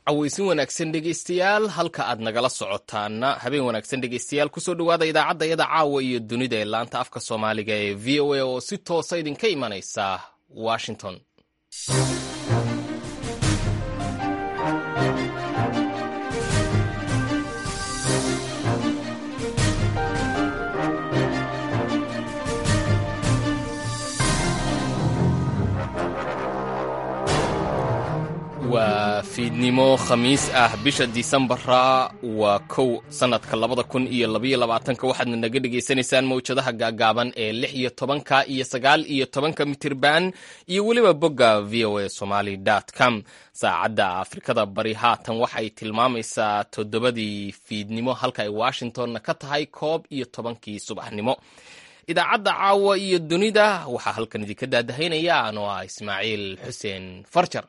cawaysin wanaagsan dhegaystayaal halka aad nagala socotaana habeen wanaagsan dhegaystayaal kusoo dhawaada idaacadda iyada caawa iyo dunida ee laanta afka soomaaliga ee v o a oo si toosa idinka imanaysa Washington. waa fiidnimo khamiis ah bisha Disembarra waa 1 sanadka 2022 waxaadna naga dhageysanaysaan mawjadaha gaagaaban ee 16 iyo 19 mitirban iyo weliba bogga voasomali.com. saacadda Afrikada bari haatan waxay tilmaamaysaa 7 fiidnimo halka ay Washingtonna ka tahay 11 subaxnimo. idaacadda caawa iyo dunida waxaa halkan idinka daadahaynaya anoo ah Ismaaciil Xuseen Farjar.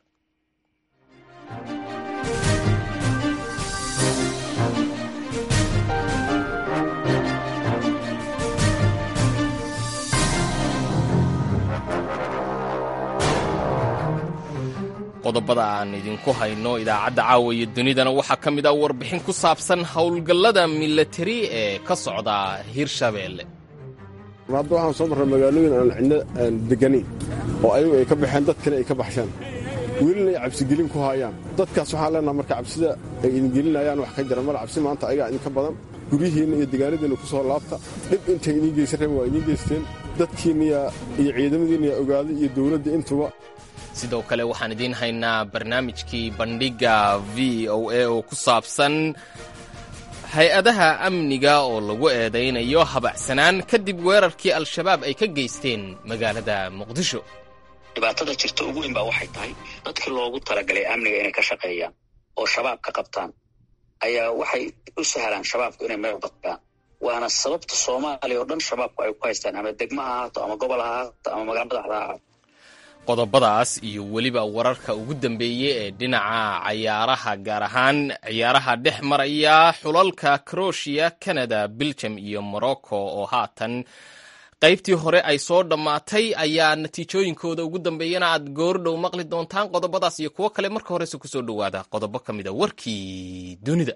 qodobada aan idinku hayno idaacadda caawa iyo dunidana waxaa ka mid ah warbixin ku saabsan howlgallada military ee ka socda Hirshabeelle. hadda waxaan soo marray magaalooyin aan cidna deganin oo ayagu ay ka baxeen dad kale ay ka baxshaan wiilna ay cabsigelin ku hayaan dadkaas waxaan leenahay marka cabsida ay idin gelinayaan wax ka jira mar cabsi maanta ayaga idinka badan guryihiinna iyo deegaanadiinna ku soo laabta dhib intay idin geysan rabeen waa idin geysteen dadkiinna iyo ciidamadiinna iyo ogaaday iyo dowladda intuba. sidoo kale waxaan idiin haynaa barnaamijkii bandhiga VOA oo ku saabsan hay-adaha amniga oo lagu eedaynayo habacsanaan kadib weerarkii al-shabaab ay ka geysteen magaalada Muqdisho. dhibaatada jirta ugu weyn baa waxay tahay dadkii loogu talagalay amniga inay ka shaqeeyaan oo shabaab ka qabtaan ayaa waxay u sahlaan shabaabku inay meel badkaan waana sababta Soomaaliya oo dhan shabaabku ay ku haystaan ama degmo ha ahaato ama gobol ha ahaato ama magaalo madaxda ha ahaato. qodobadaas iyo weliba wararka ugu dambeeyay ee dhinaca ciyaaraha gaar ahaan ciyaaraha dhex maraya xulalka Croatia, Canada, Belgium iyo Morocco oo haatan qaybtii hore ay soo dhammaatay ayaa natiijooyinkooda ugu dambeeyana aad goordhow maqli doontaan. qodobadaas iyo kuwo kale marka horese ku soo dhawaada qodobo ka mid a warkii dunida.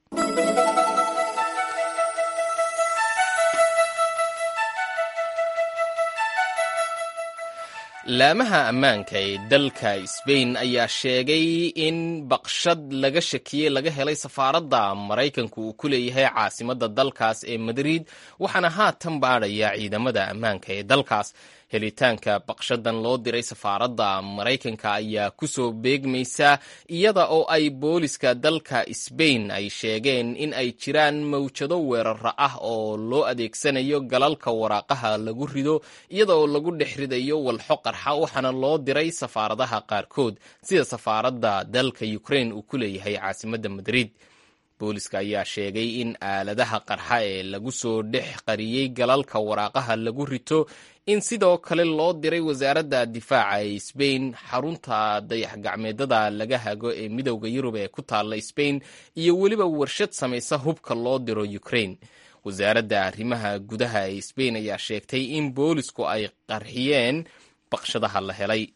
laamaha ammaanka ee dalka Spain ayaa sheegay in baqshad laga shakiyey laga helay safaaradda Maraykanku uu ku leeyahay caasimadda dalkaas ee Madrid waxaana haatan baadhaya ciidamada ammaanka ee dalkaas. helitaanka baqshadan loo diray safaaradda Maraykanka ayaa ku soo beegmaysa iyada oo ay booliska dalka Spain ay sheegeen in ay jiraan mawjado weerara ah oo loo adeegsanayo galalka waraaqaha lagu rido iyada oo lagu dhex ridayo walxo qarxa waxaana loo diray safaaradaha qaarkood sida safaaradda dalka Ukraine uu ku leeyahay caasimadda Madrid. booliska ayaa sheegay in aaladaha qarxa ee lagu soo dhex qariyey galalka waraaqaha lagu rito in sidoo kale loo diray wasaaradda difaaca ee Spain, xarunta dayax-gacmeedada laga hago ee midowda Yurub ee ku taalla Spain iyo weliba warshad samaysa hubka loo diro Ukraine. wasaaradda arrimaha gudaha ee Spain ayaa sheegtay in boolisku ay qarxiyeen baqshadaha la helay.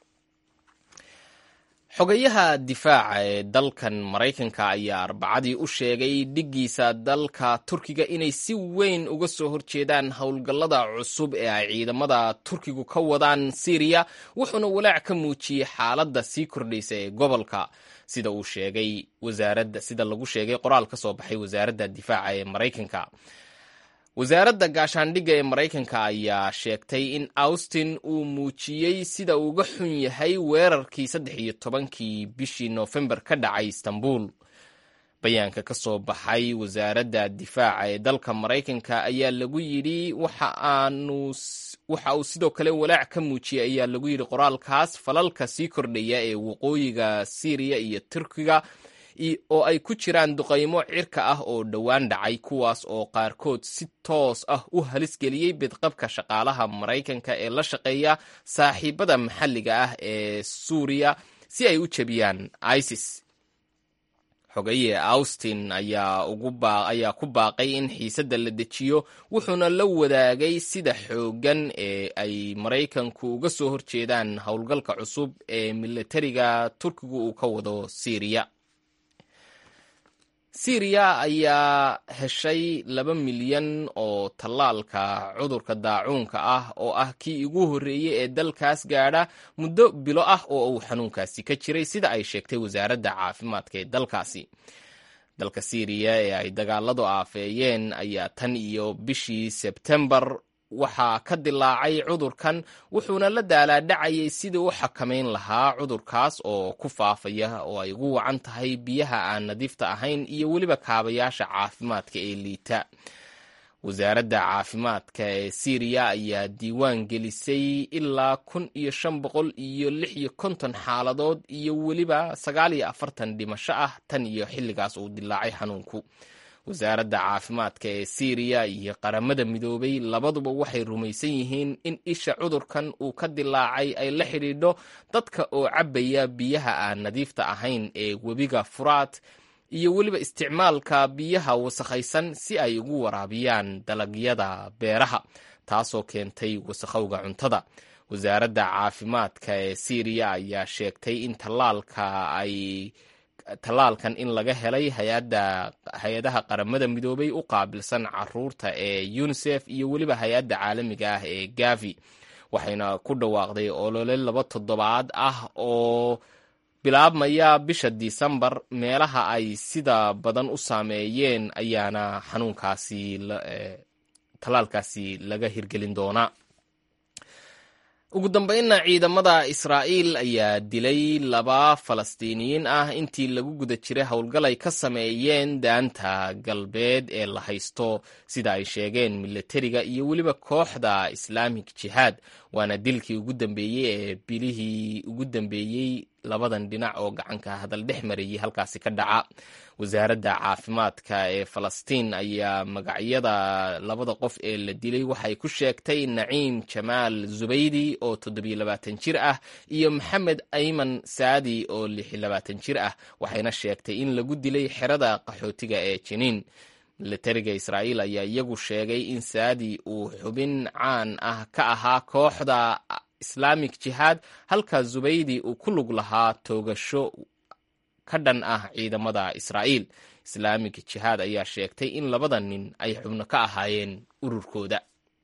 xogayaha difaaca ee dalkan Maraykanka ayaa Arbacadii u sheegay dhigiisa dalka Turkiga inay si weyn uga soo horjeedaan howlgallada cusub ee ay ciidamada Turkigu ka wadaan Syria wuxuuna walaac ka muujiyey xaaladda sii kordhaysa ee gobolka sida lagu sheegay qoraal ka soo baxay wasaaradda difaaca ee Maraykanka. wasaaradda gaashaandhigga ee Maraykanka ayaa sheegtay in Austin uu muujiyey sida uga xun yahay weerarkii 13 bishii Noofembar ka dhacay Istanbul. bayaanka ka soo baxay wasaaradda difaaca ee dalka Maraykanka ayaa lagu yidhi waxa uu sidoo kale walaac ka muujiyey ayaa lagu yidhi qoraalkaas falalka sii kordhaya ee waqooyiga Syria iyo Turkiga oo ay ku jiraan duqaymo cirka ah oo dhowaan dhacay kuwaas oo qaarkood si toos ah u halis geliyey bidqabka shaqaalaha Maraykanka ee la shaqeeya saaxiibada maxalliga ah ee Suuriya si ay u jabiyaan ISIS. xogaye Austin ayaa ku baaqay in xiisadda la dejiyo wuxuuna la wadaagay sida xoogan ee ay Maraykanku uga soo horjeedaan howlgalka cusub ee militariga Turkigu uu ka wado Syria. Syria ayaa heshay 2 milyan oo tallaalka cudurka daacuunka ah oo ah kii ugu horreeyay ee dalkaas gaadha muddo bilo ah oo uu xanuunkaasi ka jiray sida ay sheegtay wasaaradda caafimaadka ee dalkaasi. Dalka Syria ee ay dagaaladu aafeeyeen ayaa tan iyo bishii Sebtembar waxaa ka dilaacay cudurkan wuxuuna la daalaadhacayay sidii u xakamayn lahaa cudurkaas oo ku faafaya oo ay ugu wacan tahay biyaha aan nadiifta ahayn iyo weliba kaabayaasha caafimaadka ee liita. wasaaradda caafimaadka ee Syria ayaa diiwaan gelisay ilaa 1556 xaaladood iyo weliba 49 dhimasho ah tan iyo xilligaas uu dilaacay xanuunku. wasaaradda caafimaadka ee Syria iyo qaramada midoobay labaduba waxay rumaysan yihiin in isha cudurkan uu ka dilaacay ay la xidhiidho dadka oo cabbaya biyaha aan nadiifta ahayn ee webiga Furaat iyo weliba isticmaalka biyaha wasakhaysan si ay ugu waraabiyaan dalagyada beeraha, taasoo keentay wasakhowga cuntada. wasaaradda caafimaadka ee Syria ayaa sheegtay in tallaalkan in laga helay hay-adaha qaramada midoobay u qaabilsan caruurta ee UNICEF iyo weliba hay-adda caalamiga ah ee Gavi, waxayna ku dhawaaqday olole 2 toddobaad ah oo bilaabmaya bisha Disembar. meelaha ay sida badan u saameeyeen ayaana tallaalkaasi laga hirgelin doonaa. ugu dambeynna ciidamada Israa'iil ayaa dilay 2 Falastiiniyiin ah intii lagu guda jiray howlgal ay ka sameeyeen daanta galbeed ee la haysto sida ay sheegeen militariga iyo weliba kooxda Islamic Jihad. waana dilkii ugu dambeeyey ee bilihii ugu dambeeyey labadan dhinac oo gacanka hadal dhex marayay halkaasi ka dhaca. wasaaradda caafimaadka ee Falastiin ayaa magacyada 2 qof ee la dilay waxay ku sheegtay Naciim Jamaal Zubaydi oo 27 jir ah iyo Maxamed Ayman Saadi oo 26 jir ah, waxayna sheegtay in lagu dilay xerada qaxootiga ee Jiniin. militariga Israa'iil ayaa iyagu sheegay in Saadi uu xubin caan ah ka ahaa kooxda Islamic Jihad halka Zubaydi uu ku lug lahaa toogasho ka dhan ah ciidamada Israa'iil. Islamic Jihad ayaa sheegtay in 2 nin ay xubno ka ahaayeen ururkooda.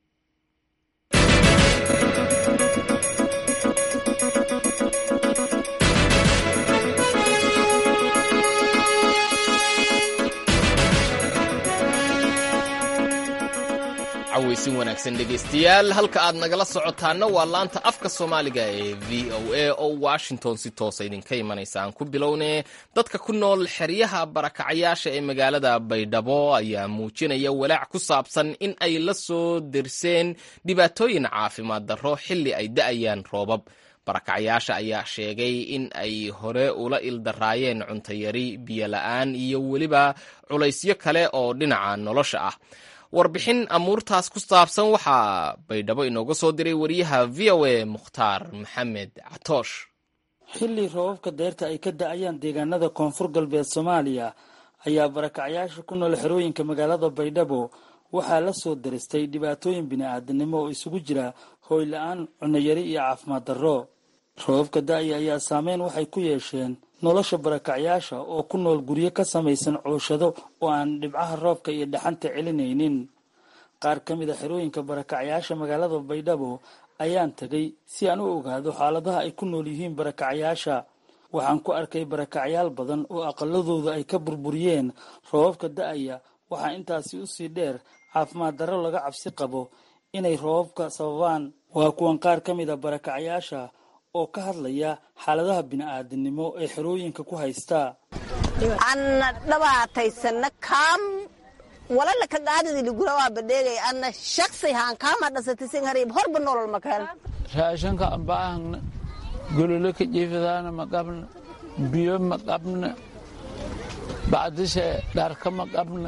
cawaysin wanaagsan dhegaystayaal, halka aad nagala socotaana waa laanta afka Soomaaliga ee VOA oo Washington si toos idinka imanaysa. aan ku bilownay dadka ku nool xeryaha barakacayaasha ee magaalada Baydhabo ayaa muujinaya walaac ku saabsan in ay la soo dirseen dhibaatooyin caafimaad darro xilli ay da'ayaan roobab. barakacayaasha ayaa sheegay in ay hore ula ildaraayeen cunto yari, biyo la'aan iyo weliba culaysyo kale oo dhinaca nolosha ah. warbixin amuurtaas ku saabsan waxaa Baydhabo inooga soo diray wariyaha VOA Mukhtaar Maxamed Catoosh. xilli roobabka deerta ay ka da'ayaan deegaanada koonfur galbeed Soomaaliya ayaa barakacayaasha ku nool xerooyinka magaalada Baydhabo waxaa la soo diristay dhibaatooyin bini'aadanimo oo isugu jira hooy la'aan, cunno yari iyo caafimaad darro. roobabka da'aya ayaa saameyn waxay ku yeesheen nolosha barakacayaasha oo ku nool guryo ka samaysan cooshado oo aan dhibcaha roobka iyo dhaxanta celinaynin. qaar ka mid a xerooyinka barakacayaasha magaalada Baydhabo ayaan tagay si aan u ogaado xaaladaha ay ku nool yihiin barakacayaasha. waxaan ku arkay barakacayaal badan oo aqaladooda ay ka burburiyeen roobabka da'aya. waxaa intaasi u sii dheer caafimaad darro laga cabsi qabo inay roobabka sababaan. waa kuwan qaar ka mid a barakacayaasha oo ka hadlaya xaaladaha bini'aadanimo ee xerooyinka ku haysta. anna dhabaataysana kaam walala ka qaadidi ligura waa badheegay anna shakhsi haan kaama dhasatisin hariib horba nolol makaan raashanka ambaahna golole ka jiifadaana ma qabna, biyo ma qabna, bacdishe dharka ma qabna,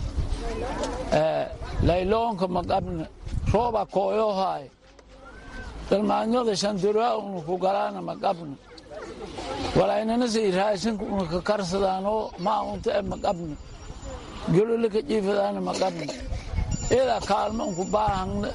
layloonka ma qabna, rooba kooyohaay dalmaanyada shandiraa unu ku galaana ma qabna, walaynana say raashinka una ka karsadaanoo maa unta e ma qabna, golole ka jiifadaana ma qabna. eedaa kaalmo unku baahangna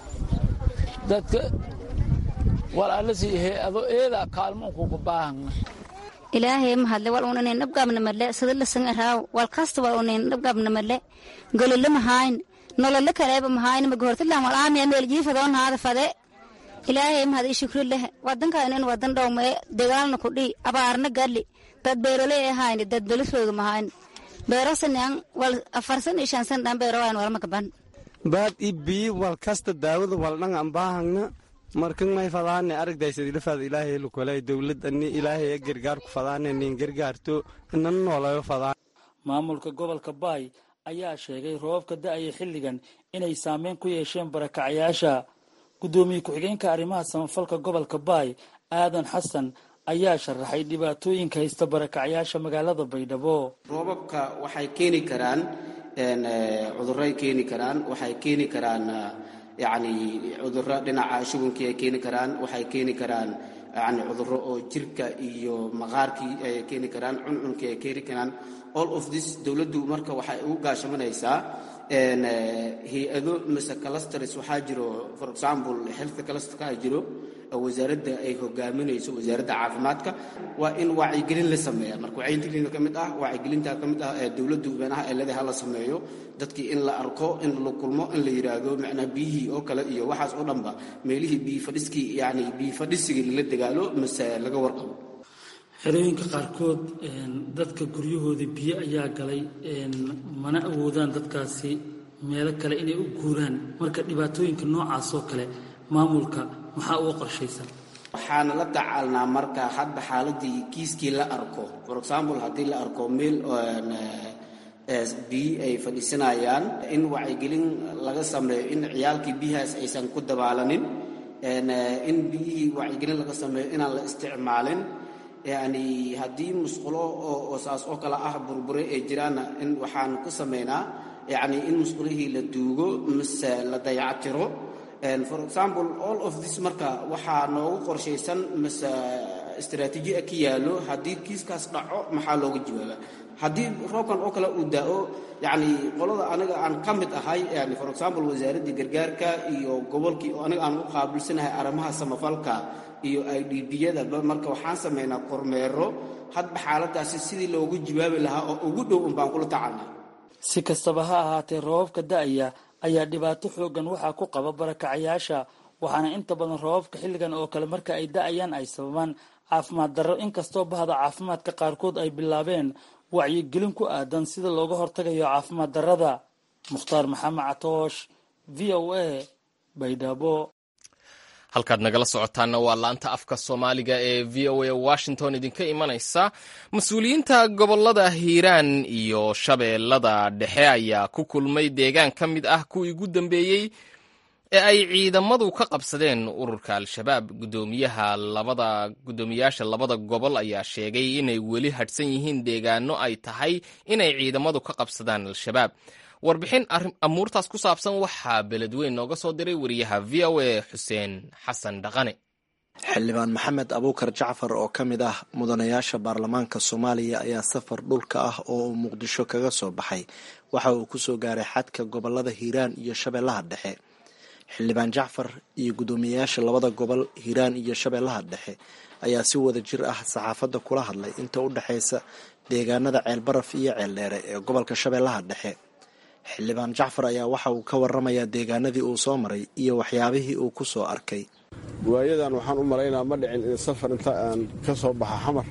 dadka walaala sii hay-ado eedaa kaalmo unkuku baahangna. ilaahay mahadle wal unayn dhabgaabna madle sida la san raaw wal kasta wal unayn dhabgaabna madle golole mahayn nolole kaleeba mahayn ma goortila wal aamiya meel jiifadoon haada fade ilaahay mahad shukri leh wadanka inaan wadan dhawme dagaalna ku dhii abaarna gali dad beerole ahayn dad belisooga mahayn beerasan wal afarsan ishan dhan beerowaan wal makaban baad ibi wal kasta daawada wal dhan aan baahna markan may fadaane aragdaysa ilaafaad ilaahay lu kale dawladani ilaahay gargaar ku fadaane nin gargaarto inaan noolayo fadaan maamulka gobolka Baay ayaa sheegay roobka da'ay xilligan inay saameyn ku yeesheen barakacayaasha gudoomiye ku-xigeenka arrimaha samafalka gobolka Baay Aadan Xasan ayaa sharaxay dhibaatooyinka haysta barakacayaasha magaalada Baydhabo roobabka waxay keeni karaan cudurray keeni karaan waxay keeni karaan يعني cudurro dhinaca shubanka ay keeni karaan waxay keeni karaan yani cudurro oo jirka iyo maqaarkii ay keeni karaan cuncunka ay keeni karaan all of this dawladdu marka waxay u gaashamanaysaa hay-ado mise clusters waxaa jiro for example health cluster ka jiro wasaaradda ay hogaaminayso wasaaradda caafimaadka waa in wacyigelin la sameeyaa marka wacyigelin ka mid ah wacyigelinta ka mid ah dawladdu beenaha ay leedahay la sameeyo dadkii in la arko in la kulmo in la yiraahdo macna bihi oo kale iyo waxaas oo dhanba meelihii biyo fadhiski yani biyo fadhisigii la dagaalo mise laga warqabo xerooyinka qaarkood dadka guryahooda biyo ayaa galay mana awoodaan dadkaasi meelo kale inay u guuraan marka dhibaatooyinka noocaas oo kale maamulka maxaa uga qorshaysan waxaana la tacaalnaa marka hadda xaaladii kiiskii la arko for example haddii la arko meel biyo ay fadhiisanayaan in wacyigelin laga sameeyo in ciyaalkii biyahaas aysan ku dabaalanin in biyihii wacyigelin laga sameeyo inaan la isticmaalin yani haddii musqulo oo saas oo kale ah burbure ee jiraana in waxaan ku sameynaa yani in musqulihii la duugo mise la dayactiro for example all of this marka waxaa noogu qorshaysan mise istiraatiiji ka yaalo haddii kiiskaas dhaco maxaa looga jawaabaa haddii roobkan oo kale uu daao yani qolada anaga aan ka mid ahay yani for example wasaaradda gargaarka iyo gobolkii oo anaga aan u qaabilsanahay arrimaha samafalka iyo IDP-yada marka waxaan sameynaa kormeero hadba xaaladaasi sidii loogu jawaabi lahaa oo ugu dhow baan kula tacaalnaa si kastaba ha ahaatee roobabka da'aya ayaa dhibaato xoogan waxaa ku qaba barakacayaasha waxaana inta badan roobabka xilligan oo kale marka ay da'ayaan ay sababaan caafimaad darro inkastoo bahda caafimaadka qaarkood ay bilaabeen wacyigelin ku aadan sida looga hortagayo caafimaad darrada mukhtaar maxamed catoosh VOA Baydhabo halkaad nagala socotaana waa laanta afka soomaaliga ee VOA Washington idinka imanaysa mas-uuliyiinta gobolada Hiiraan iyo Shabeellada Dhexe ayaa ku kulmay deegaan ka mid ah kuwii ugu dambeeyey ee ay ciidamadu ka qabsadeen ururka Al-Shabaab gudoomiyaasha labada gobol ayaa sheegay inay weli hadhsan yihiin deegaano ay tahay inay ciidamadu ka qabsadaan Al-Shabaab warbixin amuurtaas ku saabsan waxaa beledweyn nooga soo diray wariyaha VOA Xuseen Xasan Dhaqane xildhibaan maxamed abuukar jacfar oo ka mid ah mudanayaasha baarlamaanka Soomaaliya ayaa safar dhulka ah oo uu Muqdisho kaga soo baxay waxa uu ku soo gaaray xadka gobolada Hiiraan iyo Shabeellaha Dhexe xildhibaan jacfar iyo gudoomiyaasha labada gobol Hiiraan iyo Shabeellaha Dhexe ayaa si wada jir ah saxaafadda kula hadlay inta u dhaxaysa deegaanada Ceelbaraf iyo Ceeldheere ee gobolka Shabeellaha Dhexe xildhibaan jacfar ayaa waxa uu ka warramayaa deegaanadii uu soo maray iyo waxyaabihii uu ku soo arkay waayadan waxaan u malaynaa ma dhicin in safar inta aan ka soo baxa xamar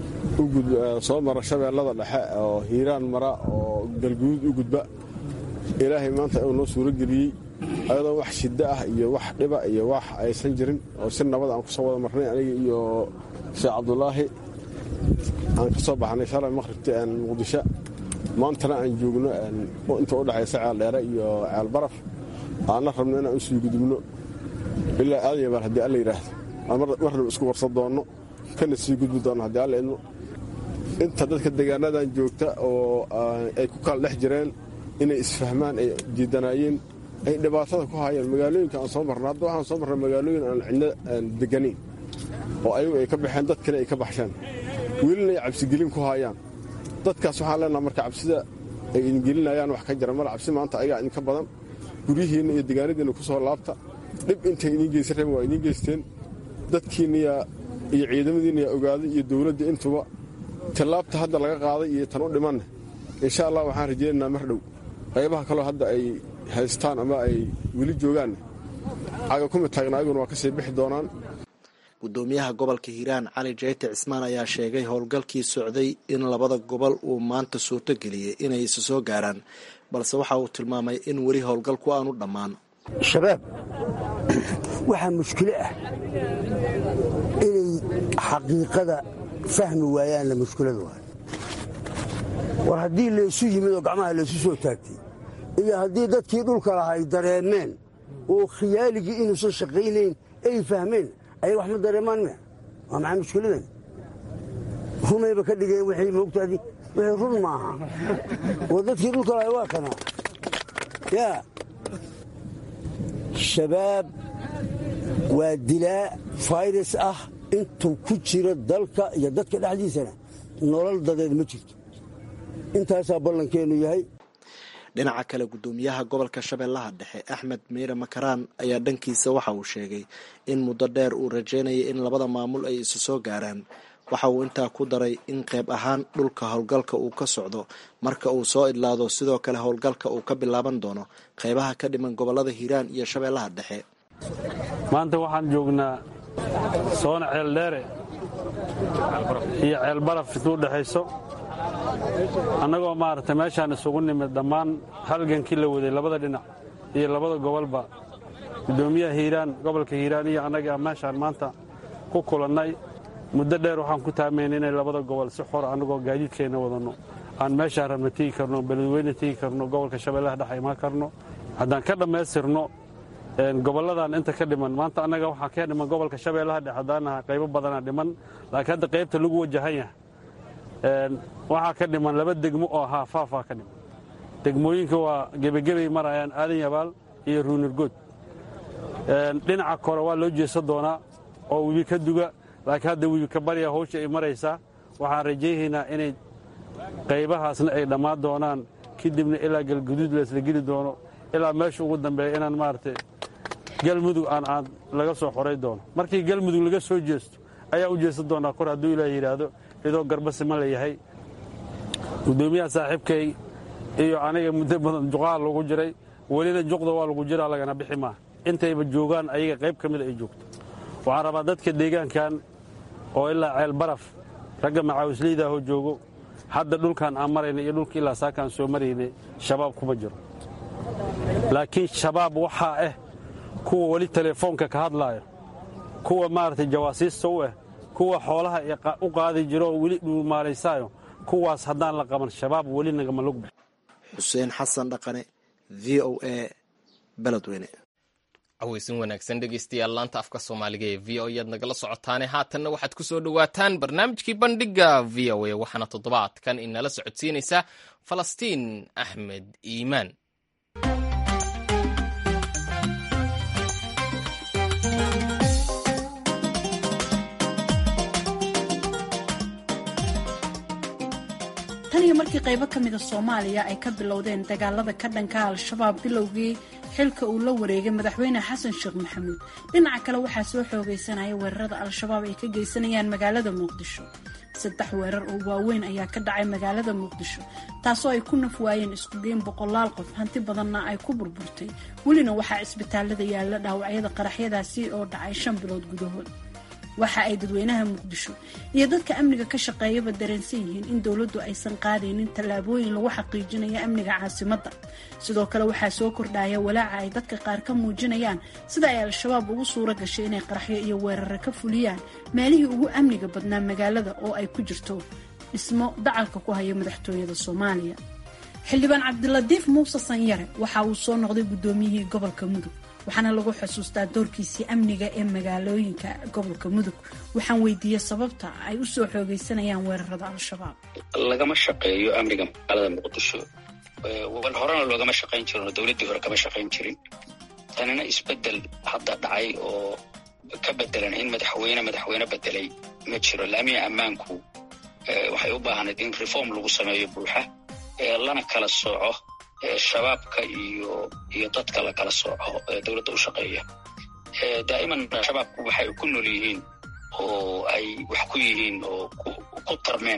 soo mara Shabeellada Dhexe oo Hiiraan mara oo galguud u gudba ilaahay maanta uu noo suuro geliyey ayadoo wax shida ah iyo wax dhiba iyo wax aysan jirin oo si nabad aan ku soo wada marnay aniga iyo Sheekh Cabdullaahi aan ka soo baxnay shalay maqribtii aan Muqdisho maantana aan joogno inta u dhaxaysa Ceeldheere iyo Ceelbaraf aan rabno inaan u sii gudubno ilaa aadayba haddii alla yiraahdo marna isku warsan doono kana sii gudbi doono haddii alla idmo inta dadka deegaanadan joogta oo ay ku kala dhex jireen inay isfahmaan ay diidanayeen ay dhibaatada ku hayeen magaalooyinka aan soo marnaa hadda waxaan soo marnay magaalooyin aan cidna deganin oo ayagu ay ka baxeen dad kale ay ka baxshaan wiilna ay cabsigelin ku hayaan dadkaas waxaan leenahay marka cabsida ay idin gelinayaan wax ka jira mar cabsi maanta ayaga idinka badan guryihiinna iyo deegaanadiinna ku soo laabta dhib intay idin geysan rabeen waa idin geysteen dadkiinna iyo ciidamadiinna yaa ogaaday iyo dowladda intuba tallaabta hadda laga qaaday iyo tan u dhimanna insha allah waxaan rajaynaynaa mar dhow qaybaha kaloo hadda ay haystaan ama ay weli joogaanna caga kuma taagna ayaguna waa ka sii bixi doonaan. gudoomiyaha gobolka hiiraan cali jayte cismaan ayaa sheegay howlgalkii socday in labada gobol uu maanta suurto geliyey inay isa soo gaaraan, balse waxa uu tilmaamay in weli howlgalku aanu dhammaan. shabaab waxaa mushkilo ah inay xaqiiqada fahmi waayaanna mushkilada waay. war haddii laysu yimid oo gacmaha laysu soo taagtay iyo haddii dadkii dhulka lahaa ay dareemeen oo khiyaaligii inuusan shaqaynayn ay fahmeen ayaga wax ma dareemaan mia waa maxaa mushkiladan runayba ka dhigeen waxay moogtaadi wixii run maaha oo dadkii dhulka lahaa waa kanaa yaa shabaab waa dilaa fayrus ah intuu ku jiro dalka iyo dadka dhexdiisana nolol dadeed ma jirto. intaasaa ballankeennu yahay. dhinaca kale gudoomiyaha gobolka shabeellaha dhexe axmed miire makaraan ayaa dhankiisa waxa uu sheegay in muddo dheer uu rajaynayay in labada maamul ay isu soo gaaraan. waxa uu intaa ku daray in qayb ahaan dhulka howlgalka uu ka socdo marka uu soo idlaado, sidoo kale howlgalka uu ka bilaaban doono qaybaha ka dhiman gobolada hiiraan iyo shabeellaha dhexe. maanta waxaan joognaa soona ceeldheere iyo ceelbaraf intuu dhexayso annagoo maaragtay meeshaan isugu nimid dhammaan halgankii la waday labada dhinac iyo labada gobolba gudoomiyaha hiiraan gobolka hiiraan iyo annaga meeshaan maanta ku kulannay. muddo dheer waxaan ku taamaynay inay labada gobol si xor annagoo gaadiidkeenna wadanno aan meeshaan rabna tegi karno, beledweyne tegi karno, gobolka shabeellaha dhexe imaan karno. haddaan ka dhammaystirno gobolladan inta ka dhiman maanta annaga waxaa ka dhiman gobolka shabeellaha dhexe haddaanaha qaybo badanaa dhiman, laakiin hadda qaybta lagu wajahan yahay waxaa ka dhiman 2 degmo oo ahaa faafaa ka dhiman. degmooyinka waa gebagebay marayaan aadan yabaal iyo ruunirgood. dhinaca kore waa loo jeesa doonaa oo webi ka duga, laakiin hadda webi ka barya hawsha ay maraysaa. waxaan rajaynaynaa inay qaybahaasna ay dhammaan doonaan, kadibna ilaa galguduud laysla geli doono ilaa meesha ugu dambeeya inaan maaragtay galmudug aan laga soo xoray doono. markii galmudug laga soo jeesto ayaa u jeesan doonaa kor hadduu ilaa yidhaahdo idoo garbasima la yahay. gudoomiyaha saaxiibkay iyo aniga muddo badan juqaha lagu jiray, welina juqda waa lagu jiraa, lagana bixi maaha. intayba joogaan ayaga qayb ka mida ay joogto. waxaan rabaa dadka deegaankan oo ilaa ceel baraf ragga macaawisliidaahoo joogo hadda dhulkan aan marayna iyo dhulka ilaa saakaan soo maraynay shabaab kuma jiro. laakiin shabaab waxaa ah kuwa weli telefoonka ka hadlaaya, kuwa maaragtay jawaasiista u ah, kuwa xoolaha u qaadi jiro oo weli dhuumaalaysaayo. kuwaas haddaan la qaban shabaab weli nagama lugba. xuseen xasan dhaqane, v o a, beledweyne. cawaysin wanaagsan dhegaystayaal, laanta afka soomaaliga ee v o ayaad nagala socotaane. haatanna waxaad ku soo dhowaataan barnaamijkii bandhiga v o a, waxaana toddobaadkan inala socodsiinaysa falastiin axmed iimaan. tan iyo markii qaybo ka mida soomaaliya ay ka bilowdeen dagaalada ka dhanka al-shabaab bilowgii xilka uu la wareegay madaxweyne xasan sheekh maxamuud, dhinaca kale waxaa soo xoogaysanaya weerarada al-shabaab ay ka geysanayaan magaalada muqdisho. 3 weerar oo waaweyn ayaa ka dhacay magaalada muqdisho, taasoo ay ku naf waayeen iskugeyn 100 qof, hanti badanna ay ku burburtay. welina waxaa cisbitaalada yaalla dhaawacyada qaraxyadaasi oo dhacay 5 bilood gudahood. waxa ay dadweynaha muqdisho iyo dadka amniga ka shaqeeyaba dareensan yihiin in dowladdu aysan qaadaynin tallaabooyin lagu xaqiijinayo amniga caasimadda. sidoo kale waxaa soo kordhaya walaaca ay dadka qaar ka muujinayaan sida ay al-shabaab ugu suuro gashay inay qaraxyo iyo weeraro ka fuliyaan meelihii ugu amniga badnaa magaalada oo ay ku jirto dhismo dacalka ku haya madaxtooyada Soomaaliya. xildhibaan cabdiladiif muuse sanyare waxa uu soo noqday gudoomiyihii gobolka mudug, waxaana lagu xusuustaa doorkiisii amniga ee magaalooyinka gobolka mudug. waxaan weydiiyey sababta ay u soo xoogaysanayaan weerarada al-shabaab. lagama shaqeeyo amniga magaalada muqdisho, horena loogama shaqayn jirin oo dowladdii hore kama shaqayn jirin. tanina isbedel hadda dhacay oo ka bedelan in madaxweyne bedelay ma jiro. laamiya ammaanku waxay u baahnayd in reform lagu sameeyo buuxa, lana kala sooco shabaabka iyo dadka la kala sooco dowladda u shaqeeya. daa'iman shabaabku waxay ku nool yihiin oo ay wax ku yihiin oo ku tarmeen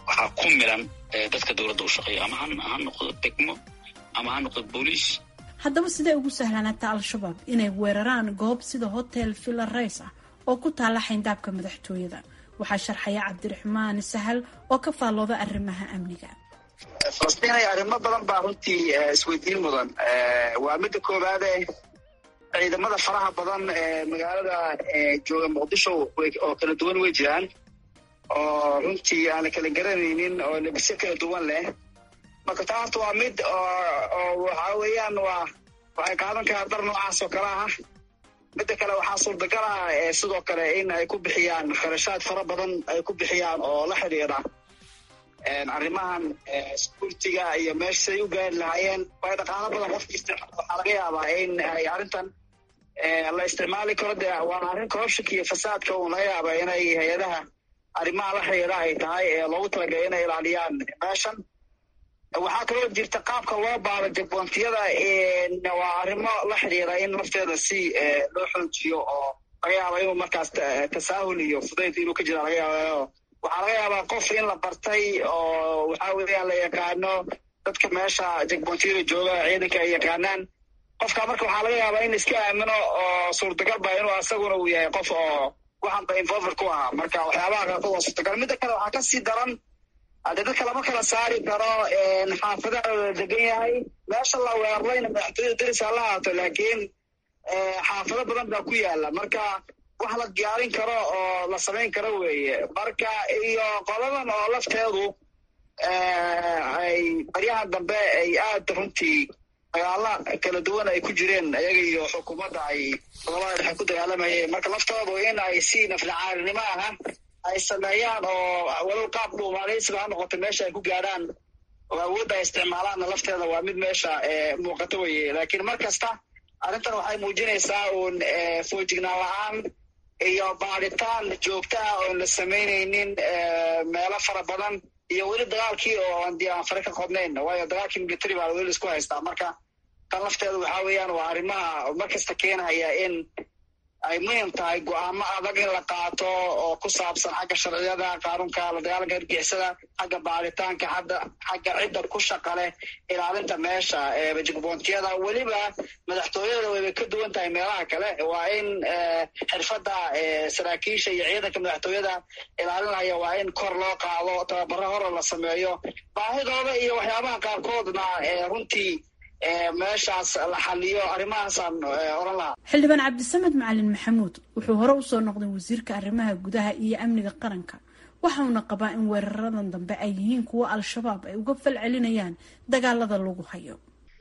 waxaa ku milan dadka dowladda u shaqeeya ama ha noqdo degmo ama ha noqdo booliis. haddaba sidee ugu sahlanaata al-shabaab inay weeraraan goob sida hotel villa rays ah oo ku taala xayndaabka madaxtooyada? waxaa sharxaya cabdiraxmaan sahal oo ka faallooda arrimaha amniga. falastiin ay arrimo badan baa runtii isweydiin mudan. waa midda koowaad ciidamada faraha badan ee magaalada jooga muqdisho oo kala duwan way jiraan, oo runtii aan la kala garanaynin oo lebisyo kala duwan leh. marka taa horta waa mid oo waxaa weeyaan waxay qaadan karaa dar noocaas oo kale ah. midda kale waxaa suurtagal ah sidoo kale in ay ku bixiyaan kharashaad fara badan ay ku bixiyaan oo la xidhiidha arrimahan security-ga iyo meeshay u gaari lahaayeen. way dhaqaalo badan qofkiista waxaa laga yaabaa in ay arrintan la isticmaali karo. de waana arrin corruptionka iyo fasaadka uun laga yaaba inay hay-adaha arrimaha la xidhiidha ay tahay loogu talagalay inay ilaaliyaan meeshan. waxaa kaloo jirta qaabka loo baaro jagbontiyada waa arrimo la xidhiidha in lafteeda si loo xoojiyo oo laga yaaba inuu markaas tasaahul iyo fudayd inuu ka jira laga yaaba. waxaa laga yaabaa qof in la bartay oo waxaa weeyaan la yaqaano dadka meesha jagbontiyada jooga ciidanka ay yaqaanaan. qofka marka waxaa laga yaabaa in iska aamino oo suurtagal ba inuu asaguna uu yahay qof oo waxanba involver ku ahaa. marka waxyaabaha qaarkood waa suurtagal. midda kale waxaa kasii daran hadee dadka lama kala saari karo xaafadaha la degan yahay. meesha la weerarayna madaxtooyada deris ha la haato, laakiin xaafado badan baa ku yaala. marka wax la diyaarin karo oo la samayn karo weeye. marka iyo qoladan oo lafteedu ay baryahan dambe ay aad runtii dagaala kala duwan ay ku jireen ayaga iyo xukuumadda ay gobolada dhexe ku dagaalamayeen. marka laftoodu in ay si naflacaarinimo aha ay sameeyaan oo walow qaab dhuumaaleysiba ha noqoto meesha ay ku gaadhaan oo awoodda ay isticmaalaanna lafteeda waa mid meesha muuqato weye. laakiin mar kasta arrintan waxay muujinaysaa uun foojignaan la-aan iyo baaritaan joogtaha oon la samaynaynin meelo fara badan iyo weli dagaalkii oo aan fare ka qodnayn. waayo dagaalkii military baa weli isku haystaa. marka tan lafteeda waxaa weeyaan waa arrimaha mar kasta keenaya in ay muhim tahay go-aamo adag in la qaato oo ku saabsan xagga sharciyada, qaanuunka la dagaalanka hargixisada, xagga baaritaanka, xagga cidda ku shaqa leh ilaalinta meesha jagbontiyada. weliba madaxtooyada wayba ka duwan tahay meelaha kale. waa in xirfadda saraakiisha iyo ciidanka madaxtooyada ilaalinaya waa in kor loo qaado, tababaro hore la sameeyo, baahidooda iyo waxyaabaha qaarkoodna runtii meeshaas la xaliyo. arrimahaasaan oran lahaa. xildhibaan cabdisamed macalin maxamuud wuxuu hore usoo noqday wasiirka arrimaha gudaha iyo amniga qaranka. waxauna qabaa in weeraradan dambe ay yihiin kuwo al-shabaab ay uga fal celinayaan dagaalada lagu hayo.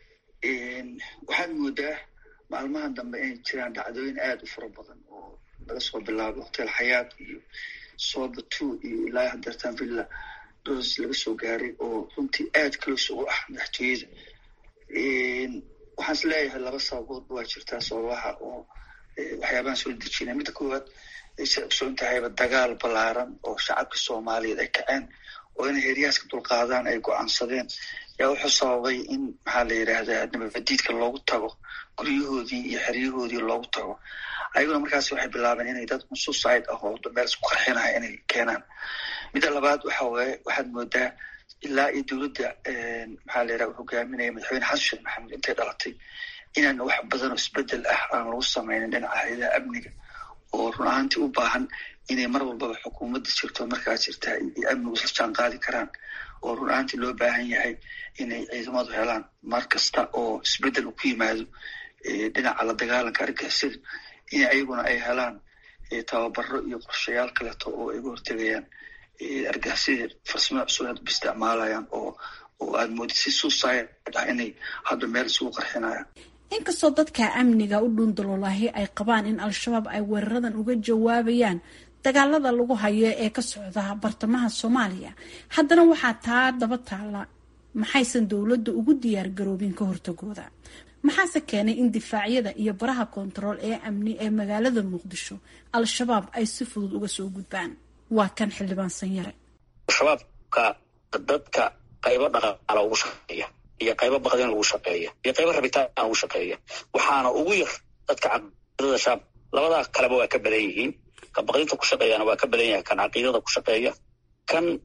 waxaad moodaa maalmahan dambe inay jiraan dhacdooyin aada u fara badan oo laga soo bilaabo hotel xayaat iyo soba two iyo ilaa hadeertaan villa dos laga soo gaaray oo runtii aad close ugu ah madaxtooyada. waxaan is leeyahay laba sababood waa jirtaa sababaha oo waxyaabahan soo dejinay. midda koowaad say ogsoon tahayba dagaal ballaaran oo shacabka soomaaliyeed ay kaceen oo inay heeryahaas ka dulqaadaan ay go-aansadeen yaa wuxuu sababay in maxaa la yidhaahdaa nabadiidka loogu tago guryahoodii iyo xeryahoodii loogu tago. ayaguna markaas waxay bilaabeen inay dad suicide ah oo meel isku qarxinaya inay keenaan. midda labaad waxa waaye waxaad moodaa ilaa iyo dowladda maxaa la yidhaha hogaaminaya madaxweyne xasan sheekh maxamuud intay dhalatay inaan wax badan oo isbedel ah aan lagu sameynin dhinaca hay-adaha amniga oo run ahaantii u baahan inay mar walbaba xukuumadda jirto markaas jirtaa iyo amnigu isla jaan qaadi karaan oo run ahaantii loo baahan yahay inay ciidamadu helaan mar kasta oo isbedel ku yimaado dhinaca la dagaalanka argixisada in ayaguna ay helaan tababaro iyo qorshayaal kaleeto oo ay uga hortegayaan argixisada farsamo cusub hadba isticmaalayaan oo aada moodid si suicide ah inay hadda meel isugu qarxinayaan. inkastoo dadka amniga u dhuundaloolahi ay qabaan in al-shabaab ay weeraradan uga jawaabayaan dagaalada lagu hayo ee ka socda bartamaha soomaaliya, haddana waxaa taa daba taala maxaysan dowladda ugu diyaar garoobin ka hortagooda. maxaase keenay in difaacyada iyo baraha koontarool ee amni ee magaalada muqdisho al-shabaab ay si fudud uga soo gudbaan? waa kan xildhibaan sanyare. shabaabka dadka qaybo dhaqaala ugu shaqeeya iyo qaybo baqdin lagu shaqeeya iyo qaybo rabitaan lagu shaqeeya. waxaana ugu yar dadka caqiidada shabaab. labadaa kaleba waa ka badan yihiin. kan baqdinta ku shaqeeyana waa ka badan yahay kan caqiidada ku shaqeeya. kan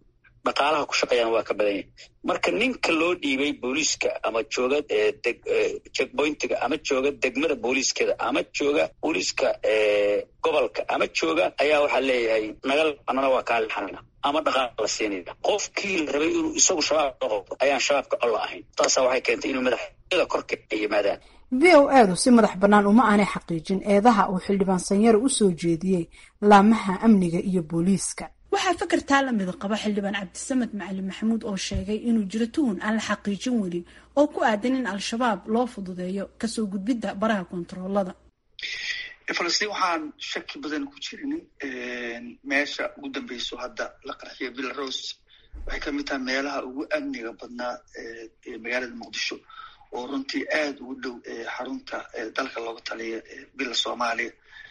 dhaqaalaha ku shaqeeyaan waa ka badan yahay marka ninka loo dhiibay booliiska ama jooga checkpointiga ama jooga degmada booliiskeeda ama jooga booliiska gobolka ama jooga ayaa waxaa leeyahay nagal anana waa kaa lixanayna ama dhaqaala la siinaya qofkii la rabay inuu isagu shabaab noqoto ayaan shabaabka col ahayn taasaa waxay keentay inuu madaxyada korka ay yimaadaan VOA-du si madax bannaan uma aanay xaqiijin eedaha uu xildhibaan Sanyare u soo jeediyey laamaha amniga iyo booliiska. waxaa fakartaa la mid qaba xildhibaan Cabdisamed Macalin Maxamuud oo sheegay inuu jiro tuhun aan la xaqiijin weli oo ku aadan in al-shabaab loo fududeeyo kasoo gudbidda baraha kontaroolada. falastiin waxaan shaki badan ku jirin meesha ugu dambeyso hadda la qarxiyay Belarus waxay ka mid tahay meelaha ugu amniga badnaa ee magaalada Muqdisho oo runtii aad ugu dhow xarunta dalka looga taliyo bila Soomaaliya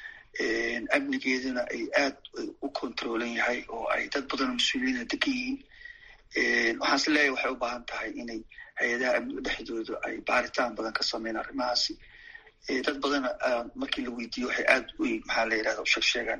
amnigeeduna ay aad u kontroolan yahay oo ay dad badan mas'uuliyiin degan yihiin waxaan is leeyahay waxay u baahan tahay inay hay-adaha amniga dhexdooda ay baaritaan badan ka sameeyaan arrimahaasi dad badan markii la weydiiyo waxay aad u maxaa la yidhahda u sheegaan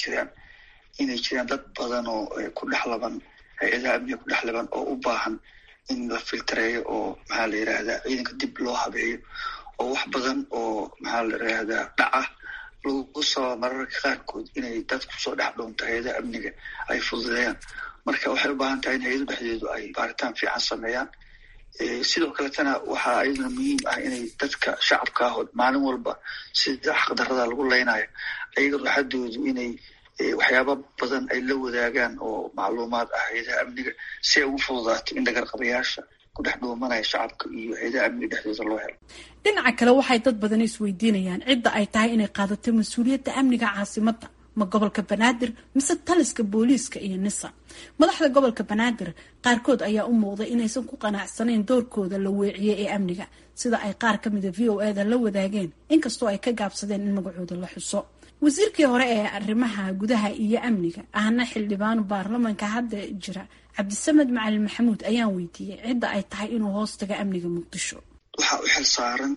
inay jiraan dad badan oo ku dhex laban hay-adaha amniga ku dhex laban oo u baahan in la filtreeyo oo maxaa la yidhahdaa ciidanka dib loo habeeyo oo wax badan oo maxaa la yidhahdaa dhaca lagu soo mararka qaarkood inay dadku soo dhex dhoonto hay-adaha amniga ay fududeeyaan marka waxay u baahan tahay in hay-adu dhexdeedu ay baaritaan fiican sameeyaan sidoo kaletana waxaa ayaduna muhiim ah inay dadka shacabka ah maalin walba sida xaqdarrada lagu leynayo ayaga ruuxadoodu inay waxyaaba badan ay la wadaagaan oo macluumaad ah hay-adaha amniga si ay ugu fududaato in dhagarqabayaasha ku dhex dhuumanaya shacabka iyo hay-adaha amniga dhexdooda loo helo. dhinaca kale waxay dad badan isweydiinayaan cidda ay tahay inay qaadato mas-uuliyadda amniga caasimadda ma gobolka Banaadir mise taliska booliiska iyo NISA. madaxda gobolka Banaadir qaarkood ayaa u muuqday inaysan ku qanacsanayn doorkooda la weeciyay ee amniga sida ay qaar ka mid ah VOA-da la wadaageen inkastoo ay ka gaabsadeen in magacooda la xuso. wasiirkii hore ee arrimaha gudaha iyo amniga ahna xildhibaan baarlamaanka hadda jira Cabdisamed Macalin Maxamuud ayaan weydiiyey cidda ay tahay inuu hoos taga amniga Muqdisho. waxaa u xil saaran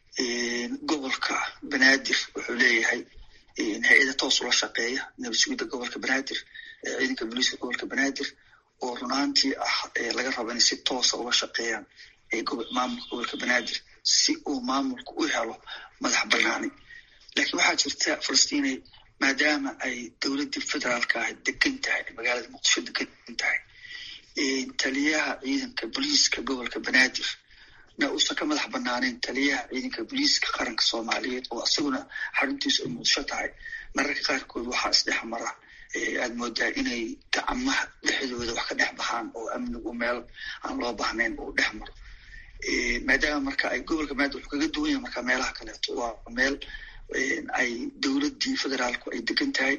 gobolka Banaadir wuxuu leeyahay hay-ada toos ula shaqeeya nabad sugidda gobolka Banaadir ciidanka booliiska gobolka Banaadir oo runaantii ah laga rabo in si toosa uga shaqeeyaan maamulka gobolka Banaadir si uu maamulku u helo madax banaani laakiin waxaa jirta Falastiinay maadaama ay dowladda federaalka ah degan tahay magaalada Muqdisho degan tahay taliyaha ciidanka booliiska gobolka Banaadir na uusan ka madax banaaneyn taliyaha ciidanka booliiska qaranka Soomaaliyeed oo asaguna xaruntiisu ay Muqdisho tahay mararka qaarkood waxaa isdhex mara aad moodaa inay gacmaha dhexdooda wax ka dhex baxaan oo amnigu meel aan loo baahnayn uu dhex maro maadaama marka ay gobolka Banaadir wuxuu kaga duwan yahay marka meelaha kaleeto waa meel ay dowladdii federaalku ay degan tahay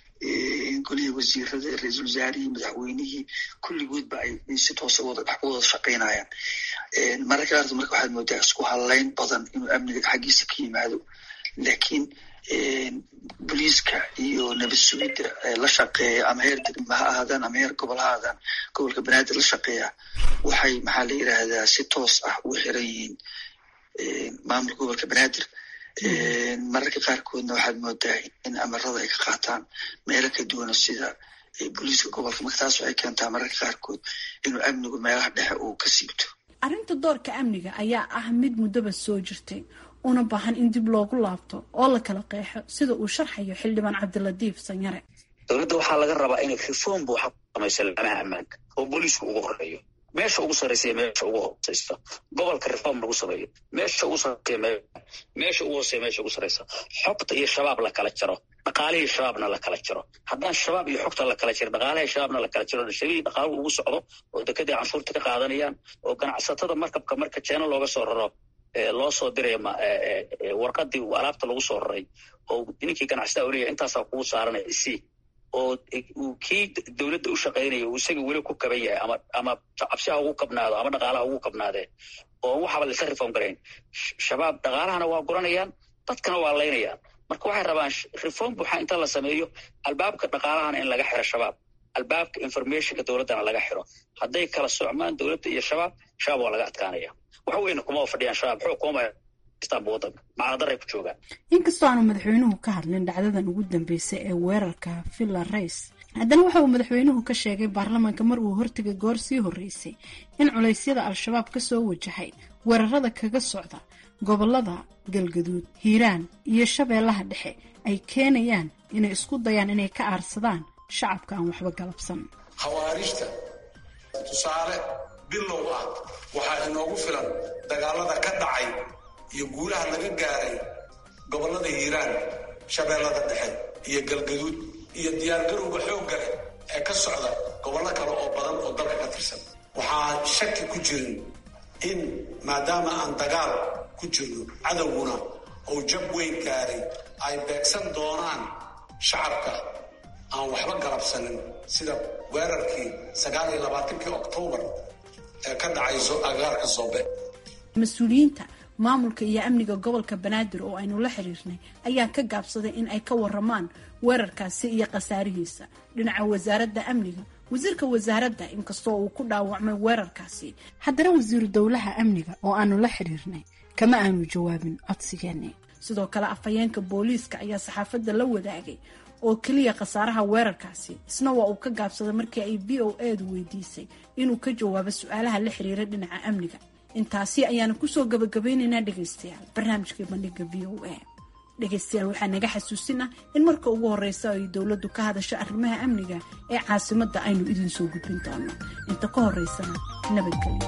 golihii wasiirada ra-iisul wasaarihii madaxweynihii kulligoodba ay si toosa wada shaqaynayaan mararka qaarkood marka waxaad moodaa isku halayn badan inuu amniga xaggiisa ka yimaado laakiin booliiska iyo nabad sugidda la shaqeeya ama heer degma ha ahaadaan ama heer gobol ha ahaadaan gobolka Banaadir la shaqeeya waxay maxaa la yidhaahdaa si toos ah ugu xiran yihiin maamulka gobolka Banaadir mararka qaarkoodna waxaad moodaa in amarada ay ka qaataan meelo ka duwana sida booliiska gobolka marka taas waxay keentaa mararka qaarkood inuu amnigu meelaha dhexe uu ka siibto. arrinta doorka amniga ayaa ah mid muddaba soo jirtay una baahan in dib loogu laabto oo la kala qeexo sida uu sharxayo xildhibaan Cabdilatiif Sanyare. dowladda waxaa laga rabaa inay reform buuxa samayso laamaha ammaanka oo booliisku ugu horeeyo meesha ugu sarreysa meesha ugu hooseysa gobolka reform lagu sameeyo meesha ugu sarreysa meesha ugu hooseeya meesha ugu sarreysa xogta iyo shabaab la kala jaro dhaqaalihii shabaabna la kala jaro haddaan shabaab iyo xogta la kala jiro dhaqaalihii shabaabna la kala jiro shaqadii dhaqaaluhu ugu socdo oo dekedii canshuurta ka qaadanayaan oo ganacsatada markabka marka jeena looga soo raro loo soo diray warqadii alaabta lagu soo raray oo ninkii ganacsatada leeyahay intaasaa kugu saaranaya si oo kii dowladda u shaqaynaya uu isaga weli ku kaban yahay ama cabsiha ugu kabnaado ama dhaqaalaha ugu kabnaadee oo waxaba lasa reform garayn shabaab dhaqaalahana waa guranayaan dadkana waa laynayaan marka waxay rabaan reform buuxa inta la sameeyo albaabka dhaqaalahana in laga xiro shabaab albaabka informationka dowladdana laga xiro hadday kala socmaan dowladda iyo shabaab waa laga adkaanaya wax weyna kuma fadhiyaan shabaab xoog kuma wadanka macnadaray ku joogaan inkastoo aanu madaxweynuhu ka hadlin dhacdadan ugu dambeysay ee weerarka Villa Reis haddana waxa uu madaxweynuhu ka sheegay baarlamaanka mar uu hortegay goor sii horreysay in culaysyada al-shabaab ka soo wajahay weerarada kaga socda gobolada galgaduud hiiraan iyo shabeellaha dhexe ay keenayaan inay isku dayaan inay ka aarsadaan shacabka aan waxba galabsan. khawaarijta tusaale bilow ah waxaa inoogu filan dagaalada ka dhacay iyo guulaha laga gaaray gobolada hiiraan shabeellada dhexe iyo galgaduud iyo diyaargarowga xoogga leh ee ka socda gobollo kale oo badan oo dalka ka tirsan. waxaa shaki ku jirin in maadaama aan dagaal ku jirno cadowguna oo jab weyn gaaray ay beegsan doonaan shacabka aan waxba galabsanin sida weerarkii 29 Oktoobar ee ka dhacay agaarka Soobe. mas-uuliyiinta maamulka iyo amniga gobolka Banaadir oo aynu la xiriirnay ayaa ka gaabsaday in ay ka waramaan weerarkaasi iyo khasaarihiisa. dhinaca wasaaradda amniga, wasiirka wasaaradda inkastoo uu ku dhaawacmay weerarkaasi, haddana wasiiru dowlaha amniga oo aanu la xiriirnay kama aanu jawaabin codsigeeni. sidoo kale afhayeenka booliiska ayaa saxaafadda la wadaagay oo kaliya khasaaraha weerarkaasi, isna waa uu ka gaabsaday markii ay VOA-du weydiisay inuu ka jawaabo su-aalaha la xiriira dhinaca amniga. intaasi ayaana kusoo gabagabaynaynaa dhegaystayaal barnaamijkii bandhiga VOA. dhegaystayaal waxaa naga xasuusinah in marka ugu horeysa ay dowladdu ka hadasho arrimaha amniga ee caasimadda aynu idin soo gudbin doono. inta ka horeysana nabadgelyo.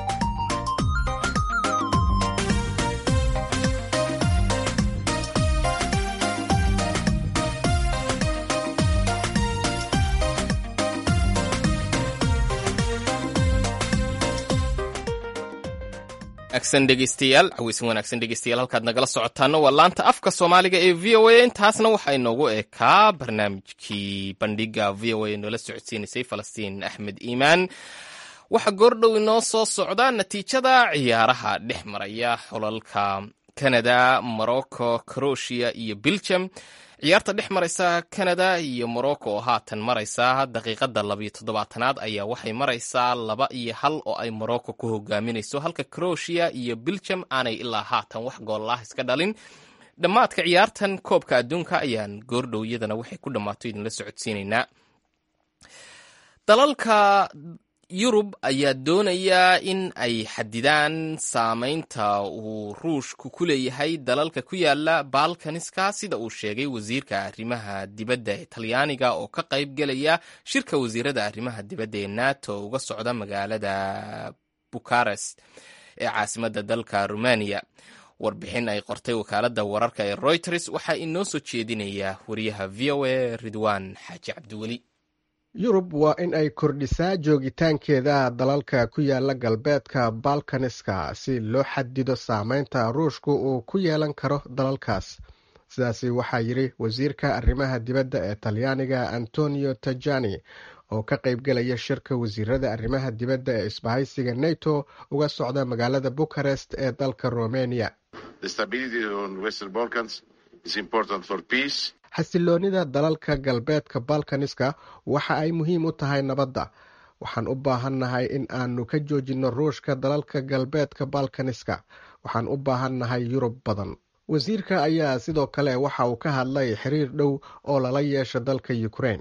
caweysan wanaagsan dhegeystayaal halkaad nagala socotaana waa laanta afka soomaaliga ee v o a. intaasna waxaa inoogu ekaa barnaamijkii bandhiga v o a noola socodsiinaysay falastiin axmed iimaan. waxaa goordhow inoo soo socda natiijada ciyaaraha dhex maraya xulalka Canada, Morocco, Croatia iyo Belgium. ciyaarta dhex maraysa Canada iyo Morocco oo haatan maraysa daqiiqada 17aad ayaa waxay maraysaa 2-1 oo ay Morocco ku hogaaminayso, halka Croatia iyo Belgium aanay ilaa haatan wax gool ah iska dhalin. dhammaadka ciyaartan koobka adduunka ayaan goordhow iyadana waxay ku dhammaato idinla socodsiinaynaa. dalalka Yurub ayaa doonaya in ay xadidaan saameynta uu Ruushku ku leeyahay dalalka ku yaala Balkaniska, sida uu sheegay wasiirka arrimaha dibadda ee Talyaaniga oo ka qayb gelaya shirka wasiirada arrimaha dibadda ee NATO uga socda magaalada Bucharest ee caasimadda dalka Romania. warbixin ay qortay wakaaladda wararka ee Reuters waxaa inoo soo jeedinaya wariyaha VOA Ridwaan Xaaji Cabdiweli. yurub waa in ay kordhisaa joogitaankeeda dalalka ku yaala galbeedka balkaniska si loo xadido saameynta ruushku uu ku yeelan karo dalalkaas. sidaasi waxaa yidhi wasiirka arrimaha dibadda ee Talyaaniga Antonio Tajani oo ka qayb gelaya shirka wasiirada arrimaha dibadda ee isbahaysiga NATO uga socda magaalada Bucharest ee dalka Romania. xasiloonida dalalka galbeedka balkaniska waxa ay muhiim u tahay nabadda. waxaan u baahannahay in aanu ka joojinno ruushka dalalka galbeedka balkaniska. waxaan u baahannahay yurub badan. wasiirka ayaa sidoo kale waxa uu ka hadlay xiriir dhow oo lala yeesho dalka Ukraine.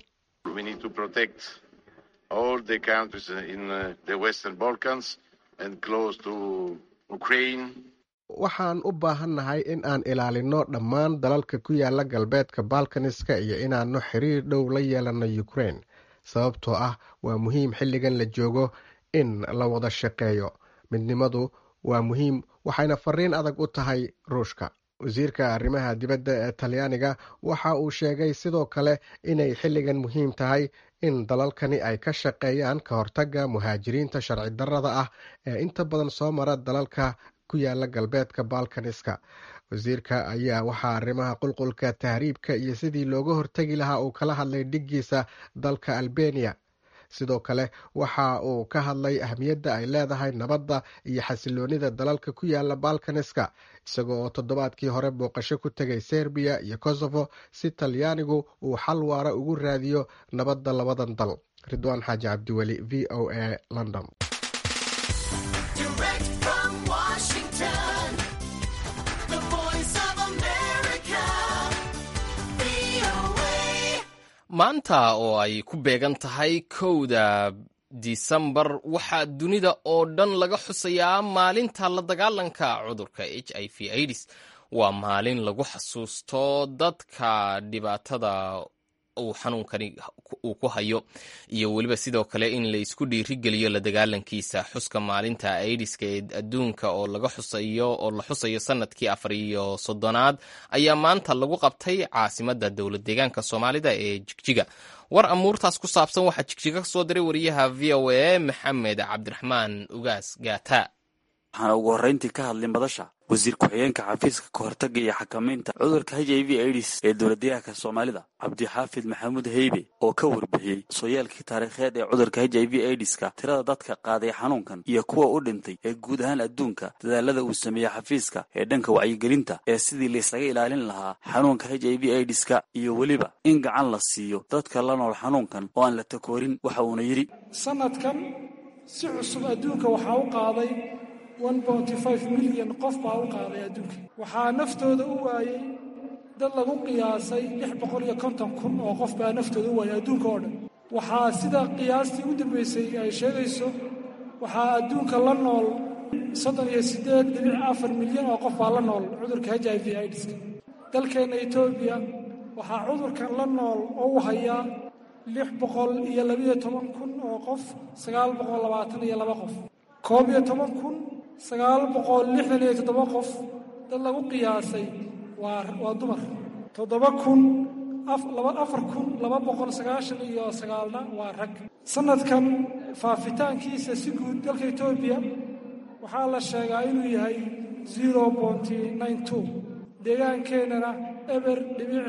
waxaan u baahannahay in aan ilaalino dhammaan dalalka ku yaala galbeedka balkaniska iyo inaanu xiriir dhow la yeelano Ukraine, sababtoo ah waa muhiim xilligan la joogo in la wada shaqeeyo. midnimadu waa muhiim, waxayna fariin adag u tahay ruushka. wasiirka arrimaha dibadda ee Talyaaniga waxa uu sheegay sidoo kale inay xilligan muhiim tahay in dalalkani ay ka shaqeeyaan ka hortagga muhaajiriinta sharci darrada ah ee inta badan soo mara dalalka ku yaala galbeedka balkaniska. wasiirka ayaa waxaa arrimaha qulqulka tahriibka iyo sidii looga hortagi lahaa uu kala hadlay dhiggiisa dalka Albania. sidoo kale waxa uu ka hadlay ahmiyadda ay leedahay nabadda iyo xasiloonida dalalka ku yaala balkaniska, isagoo oo toddobaadkii hore booqasho ku tegay Serbia iyo Kosovo si Talyaanigu uu xal waara ugu raadiyo nabadda labadan dal. Ridwaan Xaaji Cabdiweli, VOA, London. maanta oo ay ku beegan tahay 1 Disembar waxaa dunida oo dhan laga xusayaa maalinta la dagaalanka cudurka HIV/AIDS. waa maalin lagu xasuusto dadka dhibaatada uu xanuunkani uu ku hayo iyo weliba sidoo kale in la isku dhiirigeliyo la dagaalankiisa. xuska maalinta AIDSka ee adduunka oo la xusayo sanadkii 34aad ayaa maanta lagu qabtay caasimadda dowlad deegaanka Soomaalida ee Jigjiga. war amuurtaas ku saabsan waxaa Jigjiga ka soo diray wariyaha VOA Maxamed Cabdiraxmaan Ugaas Gaata. waxaana ugu horreyntii ka hadlay madasha wasiir ku-xigeenka xafiiska ka hortagga iyo xakamaynta cudurka HIV/AIDS ee dowladdeegaanka Soomaalida Cabdixaafid Maxamuud Heybe oo ka warbixiyey sooyaalkii taariikheed ee cudurka HIV/AIDSka, tirada dadka qaaday xanuunkan iyo kuwa u dhintay ee guud ahaan adduunka, dadaalada uu sameeyey xafiiska ee dhanka wacyigelinta ee sidii la isaga ilaalin lahaa xanuunka HIV/AIDSka iyo weliba in gacan la siiyo dadka la nool xanuunkan oo aan la takoorin. waxa uuna yidhi sanadkan si cusub adduunka waxaa u qaaday 1.5 milyan qof baa u qaaday adduunka. waxaa naftooda u waayey dad lagu qiyaasay 650,000 oo qof baa naftooda u waayey adduunka oo dhan. waxaa sida qiyaastii u dambaysay ay sheegayso waxaa adduunka la nool 38.4 milyan oo qof baa la nool cudurka HIV/AIDSka. dalkeenna Itoobiya waxaa cudurkan la nool oo u hayaa 612,000 oo qof, 922 qof. 11,967 qof dad lagu qiyaasay waa dumar. 4,299 waa rag. sanadkan faafitaankiisa si guud dalka Itoobiya waxaa la sheegaa inuu yahay 0.92, deegaankeenana eber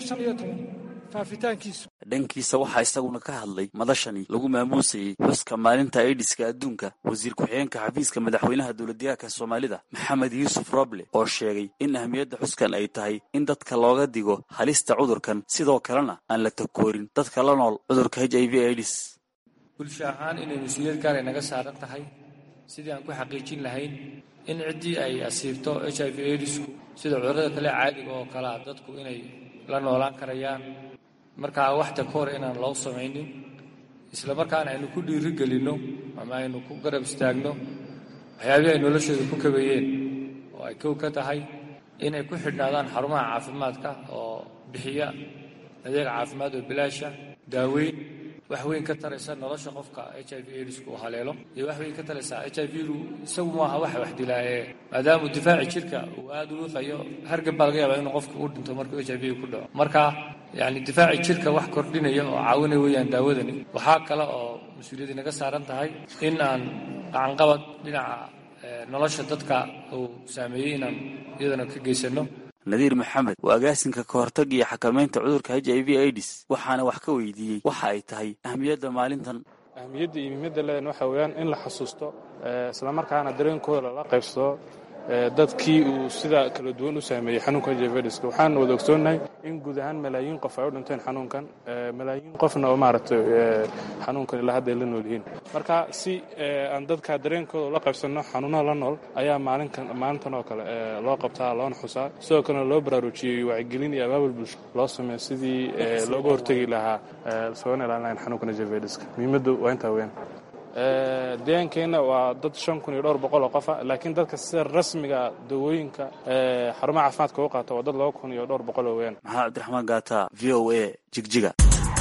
15 faafitaankiisu. dhankiisa waxaa isaguna ka hadlay madashani lagu maamuusayey xuska maalinta AIDSka adduunka wasiir ku-xigeenka xafiiska madaxweynaha dowladdeegaanka Soomaalida Maxamed Yuusuf Roble oo sheegay in ahmiyadda xuskan ay tahay in dadka looga digo halista cudurkan sidoo kalena aan la takoorin dadka la nool cudurka HIV/AIDS. bulsho ahaan inay mas-uuliyad gaar ay naga saaran tahay sidii aan ku xaqiijin lahayn in ciddii ay asiibto HIV/AIDSku sida cudurrada kale caadiga oo kale ah dadku inay la noolaan karayaan, markaa wax takoor inaan loo samaynin, isla markaana aynu ku dhiirigelinno ama aynu ku garab istaagno waxyaabihii ay noloshooda ku kabeeyeen oo ay kow ka tahay inay ku xidhnaadaan xarumaha caafimaadka oo bixiya adeeg caafimaad oo bilaasha, daaweyn wax weyn ka taraysa nolosha qofka HIV/AIDSku uu haleelo, iyo wax weyn ka taraysa HIV-gu isagu maaha wax dilaa maadaama difaaci jirka uu aad u wiiqayo, hargab baa laga yaabaa inuu qofka u dhinto markuu HIV ku dhaco. marka yacni difaaci jirka wax kordhinaya oo caawinaya weeyaan daawadani. waxaa kale oo mas-uuliyadda naga saaran tahay in aan gacanqabad dhinaca nolosha dadka uu saameeyey inaan iyadana ka geysanno. Nadiir Maxamed waa agaasinka ka hortagga iyo xakamaynta cudurka HIV/AIDS waxaana wax ka weydiiyey waxa ay tahay ahmiyadda maalintan. ahmiyadda iyo muhiimadda leedahay waxa weeyaan in la xasuusto isla markaana dareenkooda la qaybsado dadkii uu sida kala duwan u saameeyey xanuunka HIV/AIDSka. waxaan wada ogsoonahay in guud ahaan malaayiin qof ay u dhinteen xanuunkan, malaayiin qofna oo maaragtay xanuunkan ilaa hadda ay la nool yihiin. marka si aan dadka dareenkooda la qaybsanno xanuunada la nool ayaa maalintan oo kale loo qabtaa loona xusaa, sidoo kalena loo baraarujiyey wacyigelin iyo abaabul bulsho loo sameeyo sidii looga hortegi lahaa soona ilaalin lahayn xanuunkan HIV/AIDSka. muhiimaddu waa intaa weeyaan. deegaankeenna waa dad 5,200 oo qofa, laakiin dadka sida rasmiga dawooyinka xarumaha caafimaadka u qaata waa dad 2,200 weeyaan. maxaa Cabdiraxmaan Gaata, VOA, Jigjiga.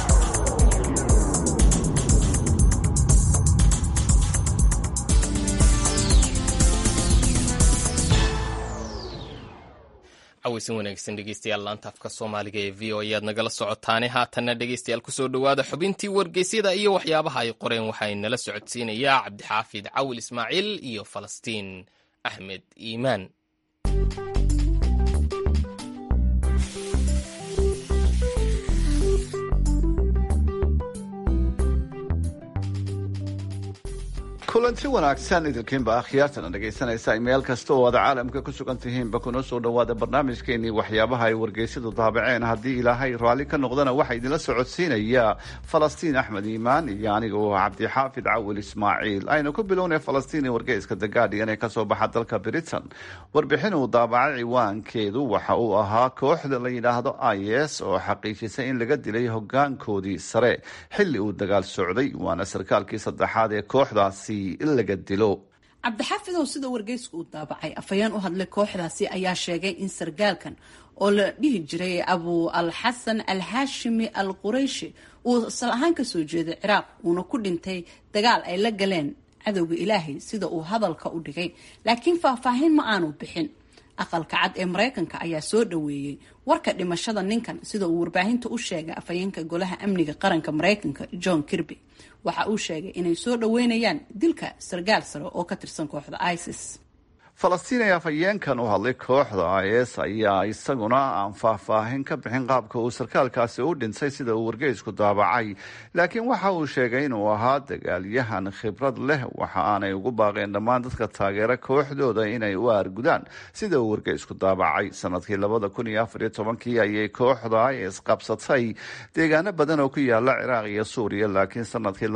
cawaysan wanaagsan dhegeystayaal laanta afka Soomaaliga ee VOA ayaad nagala socotaane. haatanna dhegeystayaal kusoo dhawaada xubintii wargeysyada iyo waxyaabaha ay qoreen. waxay nala socodsiinayaa Cabdixaafid Cawil Ismaaciil iyo Falastiin Axmed Iimaan. kulanti wanaagsan idinkiinba akhyaartana dhegaysanaysa meel kasta oo aad caalamka ku sugan tihiinba kuna soo dhowaada barnaamijkeenii waxyaabaha ay wargeysyadu daabaceen haddii ilaahay raalli ka noqdana waxaa idinla socodsiinaya falastiin axmed iimaan iyo aniga oo cabdixaafid cawil ismaaciil aynu ku bilownay falastiin ee wargeyska The Guardian ee kasoo baxa dalka Britain. warbixin uu daabacay ciwaankeedu waxa uu ahaa kooxda la yidhaahdo IS oo xaqiijisay in laga dilay hogaankoodii sare xilli uu dagaal socday, waana sarkaalkii saddexaad ee kooxdaasi laga dilo. cabdixaafidow sida wargeysku uu daabacay afhayeen u hadlay kooxdaasi ayaa sheegay in sargaalkan oo la dhihi jiray abu al xasan al haashimi al qurayshi uu asal ahaan kasoo jeeday ciraaq uuna ku dhintay dagaal ay la galeen cadowga ilaahay sida uu hadalka u dhigay, laakiin faahfaahin ma aanu bixin. aqalka cad ee maraykanka ayaa soo dhaweeyey warka dhimashada ninkan sida uu warbaahinta u sheegay afhayeenka golaha amniga qaranka maraykanka John Kirby. waxa uu sheegay inay soo dhaweynayaan dilka sargaal sare oo ka tirsan kooxda ISIS. falastiin ee afhayeenkan u hadlay kooxda IS ayaa isaguna aan faahfaahin ka bixin qaabka uu sarkaalkaasi u dhintay sida uu wargeysku daabacay, laakiin waxa uu sheegay inuu ahaa dagaalyahan khibrad leh. waxa aanay ugu baaqeen dhammaan dadka taageera kooxdooda inay u aargudaan sida uu wargeysku daabacay. sanadkii 2014 ayay kooxda IS qabsatay deegaano badan oo ku yaala ciraaq iyo suuriya, laakiin sanadkii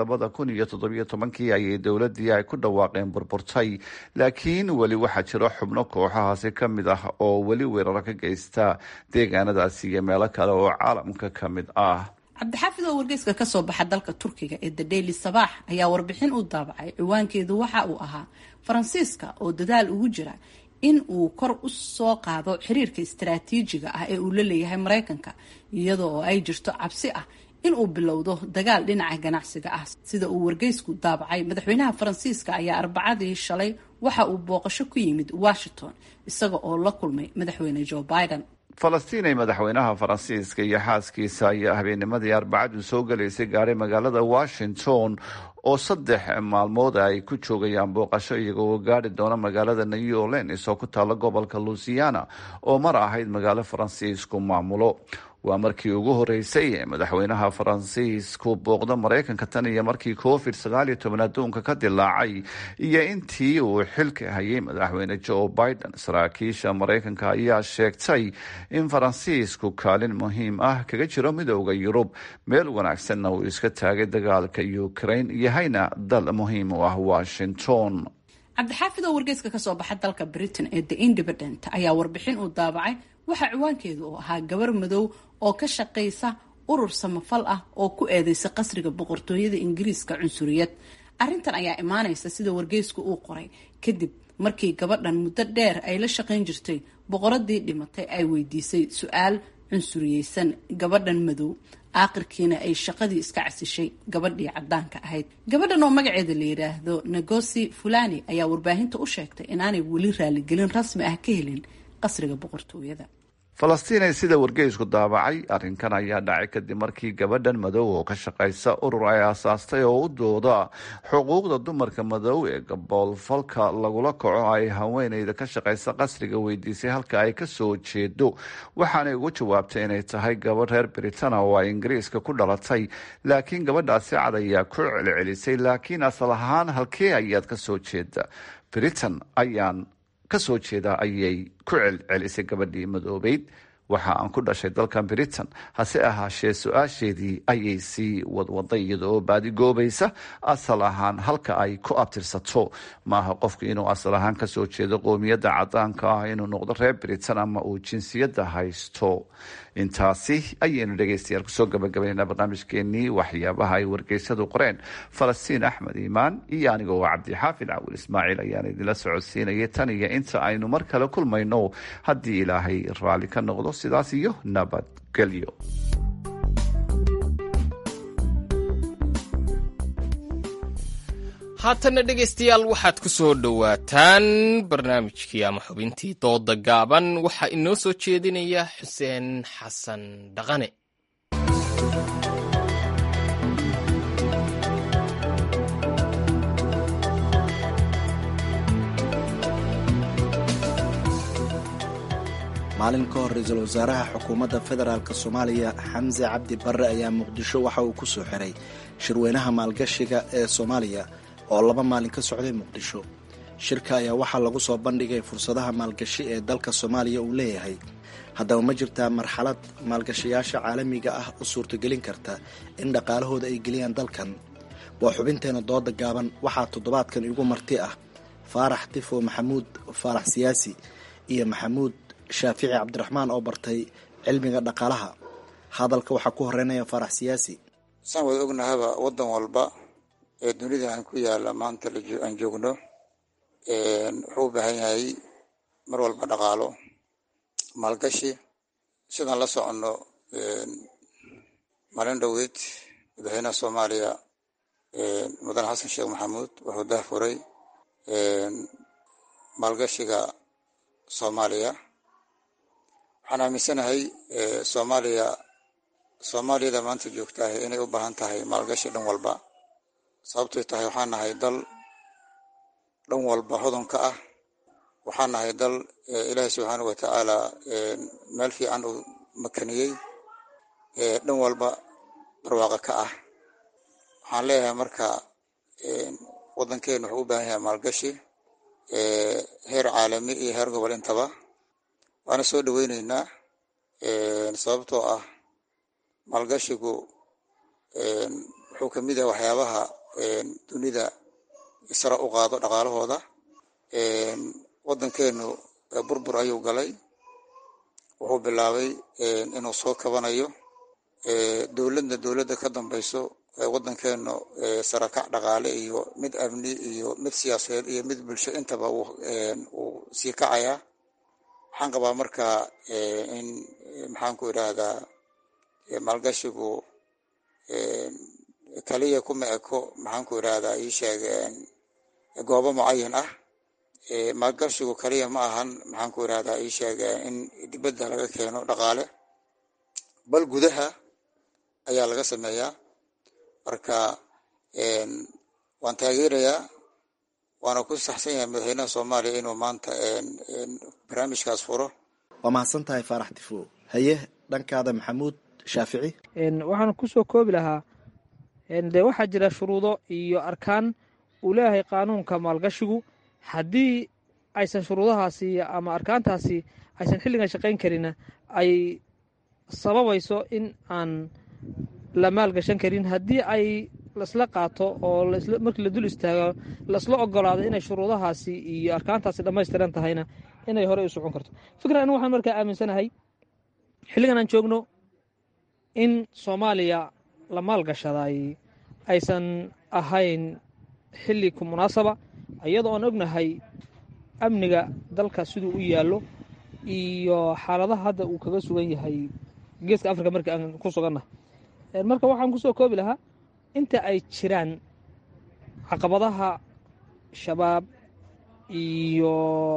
2017 ayay dowladii ay ku dhawaaqeen burburtay, laakiin weli waxaa jiro xubno kooxahaasi ka mid ah oo weli weeraro ka geysta deegaanadaasi iyo meelo kale oo caalamka ka mid ah. cabdixaafid oo wargeyska kasoo baxa dalka Turkiga ee The Daily Sabah ayaa warbixin u daabacay ciwaankeedu waxa uu ahaa Faransiiska oo dadaal ugu jira in uu kor u soo qaado xiriirka istiraatiijiga ah ee uu la leeyahay Mareykanka, iyadoo ay jirto cabsi ah in uu bilowdo dagaal dhinaca ganacsiga ah. sida uu wargeysku daabacay, madaxweynaha Faransiiska ayaa Arbacadii shalay waxa uu booqasho ku yimid Washington isaga oo la kulmay madaxweyne Joe Biden. falastiin ee madaxweynaha Faransiiska iyo xaaskiisa ayaa habeennimadii Arbacadu soo galaysay gaaray magaalada Washington oo 3 maalmood ay ku joogayaan booqasho iyagoo gaari doona magaalada New Orleans oo ku taala gobolka Louisiana oo mar ahayd magaalo Faransiisku maamulo. waa markii ugu horeysay ee madaxweynaha Faransiisku booqdo Mareykanka tan iyo markii COVID-19 adduunka ka dilaacay iyo intii uu xilka hayay madaxweyne Joe Biden. saraakiisha Mareykanka ayaa sheegtay in Faransiisku kaalin muhiim ah kaga jiro midowda Yurub, meel wanaagsanna uu iska taagay dagaalka Ukraine, yahayna dal muhiim u ah Washington. cabdixaafid oo wargeyska kasoo baxa dalka Britain ee The Independent ayaa warbixin u daabacay waxa ciwaankeedu uu ahaa gabar madow oo ka shaqeysa urur samafal ah oo ku eedeysa qasriga boqortooyada Ingiriiska cunsuriyad. arrintan ayaa imaanaysa sida wargeysku uu qoray kadib markii gabadhan muddo dheer ay la shaqayn jirtay boqoradii dhimatay ay weydiisay su'aal cunsuriyeysan gabadhan madow, aakhirkiina ay shaqadii iska casishay gabadhii cadaanka ahayd. gabadhan oo magaceeda la yiraahdo Ngozi Fulani ayaa warbaahinta u sheegtay inaanay weli raaligelin rasmi ah ka helin qasriga boqortooyada. falastiin ee sida wargeysku daabacay, arrinkan ayaa dhacay kadib markii gabadhan madow oo ka shaqaysa urur ay aasaastay oo u dooda xuquuqda dumarka madow ee gaboolfalka lagula kaco ay haweeneyda ka shaqaysa qasriga weydiisay halka ay kasoo jeedo, waxaanay ugu jawaabtay inay tahay gabadh reer Britain oo ay Ingiriiska ku dhalatay, laakiin gabadhaasi cad ayaa ku celcelisay, laakiin asal ahaan halkee ayaad kasoo jeeda? Britain ayaan kasoo jeeda ayay ku celcelisay gabadhii madoobeyd. waxa aan ku dhashay dalkan Britain, hase ahaashee su-aasheedii ayay sii wadwaday iyada oo baadigoobaysa asal ahaan halka ay ku abtirsato. maaha qofku inuu asal ahaan kasoo jeedo qoomiyadda cadaanka ah inuu noqdo reer Britain ama uu jinsiyadda haysto. intaasi ayaynu dhegeystayaal kusoo gabagabaynaa barnaamijkeenii waxyaabaha ay wargeysadu qoreen. falastiin axmed iimaan iyo aniga oo cabdixaafid cawil ismaaciil ayaan idinla socodsiinayay tan iyo inta aynu mar kale kulmayno haddii ilaahay raalli ka noqdo. sidaas iyo nabadgelyo. haatanna dhegaystayaal waxaad ku soo dhowaataan barnaamijkii ama xubintii dooda gaaban. waxaa inoo soo jeedinaya xuseen xasan dhaqane. maalin ka hor ra-iisul wasaaraha xukuumadda federaalk soomaaliya xamse cabdi barre ayaa muqdisho waxa uu ku soo xiray shirweynaha maalgashiga ee soomaaliya oo 2 maalin ka socday muqdisho. shirka ayaa waxaa lagu soo bandhigay fursadaha maalgashi ee dalka Soomaaliya uu leeyahay. haddaba ma jirtaa marxalad maalgashayaasha caalamiga ah u suurtagelin karta in dhaqaalahooda ay geliyaan dalkan? waa xubinteena dooda gaaban. waxaa toddobaadkan igu marti ah faarax tifo maxamuud faarax siyaasi iyo maxamuud shaafici cabdiraxmaan oo bartay cilmiga dhaqaalaha. hadalka waxaa ku horeynaya faarax siyaasi. saan wada ognahaba wadan walba ee dunida aan ku yaala maanta aan joogno wuxuu u baahan yahay mar walba dhaqaalo maalgashi. sidaan la soconno maalin dhoweyd madaxweynaha Soomaaliya mudane xasan sheekh maxamuud wuxuu daahfuray maalgashiga Soomaaliya. waxaan aaminsanahay Soomaaliyada maanta joogtaa inay u baahan tahay maalgashi dhan walba. sababtoo tahay waxaan nahay dal dhan walba hodan ka ah. waxaan nahay dal ilaahay subxaanahu wa tacaala meel fiican uu makaniyey dhan walba barwaaqo ka ah. waxaan leeyahay marka wadankeenu wuxuu u baahan yahay maalgashi heer caalami iyo heer gobol intaba. waana soo dhaweyneynaa sababtoo ah maalgashigu wuxuu ka mid yahay waxyaabaha dunida sare u qaado dhaqaalahooda. wadankeenu burbur ayuu galay. wuxuu bilaabay inuu soo kabanayo. dowladda ka dambayso wadankeenu sarakac dhaqaale iyo mid amni iyo mid siyaasadeed iyo mid bulsho intaba uu sii kacayaa. waxaan qabaa marka in maxaan ku idhaahdaa maalgashigu kaliya kuma eko maxaan ku idhaahdaa ii sheeg goobo mucayan ah. maalgashigu kaliya ma ahan maxaan ku idhahdaa ii sheeg in dibadda laga keeno dhaqaale, bal gudaha ayaa laga sameeyaa. marka waan taageerayaa waana ku saxsan yahay madaxweynaha Soomaaliya inuu maanta barnaamijkaas furo. waa mahadsan tahay faarax tifo. haye dhankaada maxamuud shaafici. waxaan kusoo koobi lahaa dee waxaa jira shuruudo iyo arkaan uu leeyahay qaanuunka maalgashigu. haddii aysan shuruudahaasi ama arkaantaasi aysan xilligan shaqayn karina ay sababayso in aan la maalgashan karin. haddii ay lasla qaato oo markii la dul istaago lasla ogolaado inay shuruudahaasi iyo arkaantaasi dhammaystiran tahayna inay horey u socon karto. fikran anigu waxaan markaa aaminsanahay xilligan aan joogno in Soomaaliya la maalgashaday aysan ahayn xilli ku munaasaba, iyadoo aan ognahay amniga dalka siduu u yaallo iyo xaaladaha hadda uu kaga sugan yahay geeska Afrika markii aan ku sugannahay. marka waxaan kusoo koobi lahaa inta ay jiraan caqabadaha shabaab iyo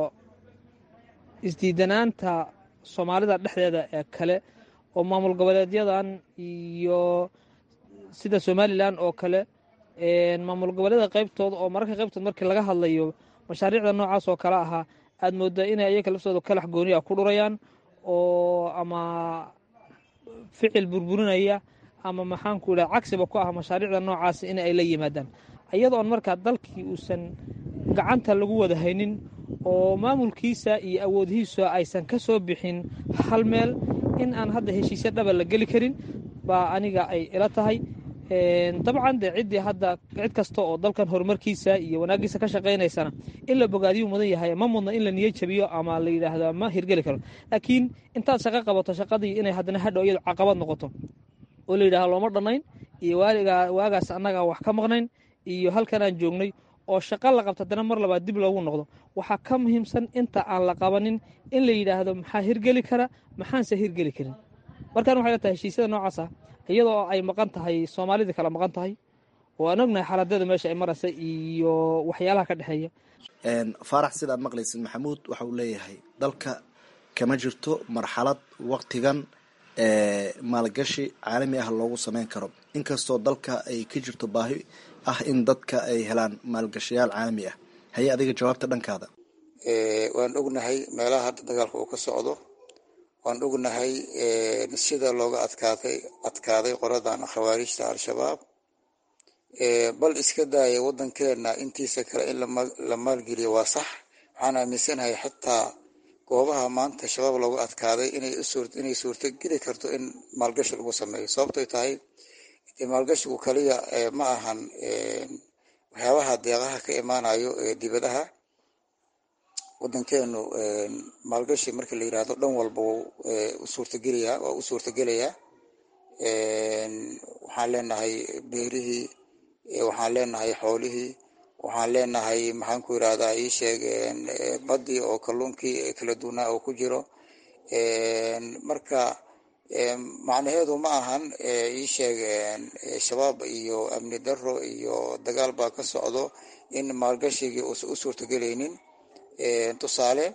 isdiidanaanta Soomaalida dhexdeeda ee kale oo maamul goboleedyadan iyo sida Somaliland oo kale maamul goboleeda qaybtooda oo mararka qaybtood markii laga hadlayo mashaariicda noocaas oo kale ahaa aad moodaa inay ayaga laftooda kalax gooni ah ku dhurayaan oo ama ficil burburinaya ama maxaan ku idhaha cagsiba ku ah mashaariicda noocaas in ay la yimaadaan, iyadoon markaa dalkii uusan gacanta lagu wada haynin oo maamulkiisa iyo awoodihiisa aysan ka soo bixin hal meel. in aan hadda heshiisyo dhaba la geli karin baa aniga ay ila tahay. dabcan dee cid kasta oo dalkan horumarkiisa iyo wanaagiisa ka shaqaynaysana in la bogaadiyu mudan yahay, ma mudna in la niyo jabiyo ama la yidhaahdo ma hirgeli karo. laakiin intaad shaqo qabato shaqadii inay haddana hadhow iyadu caqabad noqoto oo la yidhahdo looma dhannayn iyo waagaas annaga wax ka maqnayn iyo halkan aan joognay oo shaqo la qabto haddana mar labaad dib loogu noqdo. waxaa ka muhiimsan inta aan la qabanin in la yidhaahdo maxaa hirgeli kara maxaanse hirgeli karin. markaan waxay la tahay heshiisyada noocaas ah iyadoo ay maqan tahay Soomaalida kala maqan tahay oo aan ognahay xaaladada meesha ay maraysa iyo waxyaalaha ka dhexeeya. faarax sidaad maqlaysid maxamuud waxa uu leeyahay dalka kama jirto marxalad waqtigan maalgashi caalami ah loogu sameyn karo, inkastoo dalka ay ka jirto baahi ah in dadka ay helaan maalgashayaal caalami ah. haye adiga jawaabta dhankaada. waan ognahay meelaha hadda dagaalka uu ka socdo, waan ognahay sida looga adkaaday qoradan khawaarijta al-shabaab bal iska daaya waddankeena intiisa kale in la maalgeliyo waa sax. waxaan aaminsanahay xitaa goobaha maanta shabaab loogu adkaaday inay suurtogeli karto in maalgashi lagu sameeyo. sababtoy tahay maalgashigu kaliya ma ahan waxyaabaha deeqaha ka imaanayo dibadaha. waddankeenu maalgashi marka la yidhaahdo dhan walba waa u suurtogelayaa. waxaan leenahay beerihii, waxaan leenahay xoolihii, waxaan leenahay maxaan ku yidhahdaa ii sheeg baddii oo kalluunkii kala duwanaa oo ku jiro. marka macnaheedu ma ahan ii sheeg shabaab iyo amni darro iyo dagaal baa ka socdo in maalgashigii uusan u suurtagelaynin. tusaale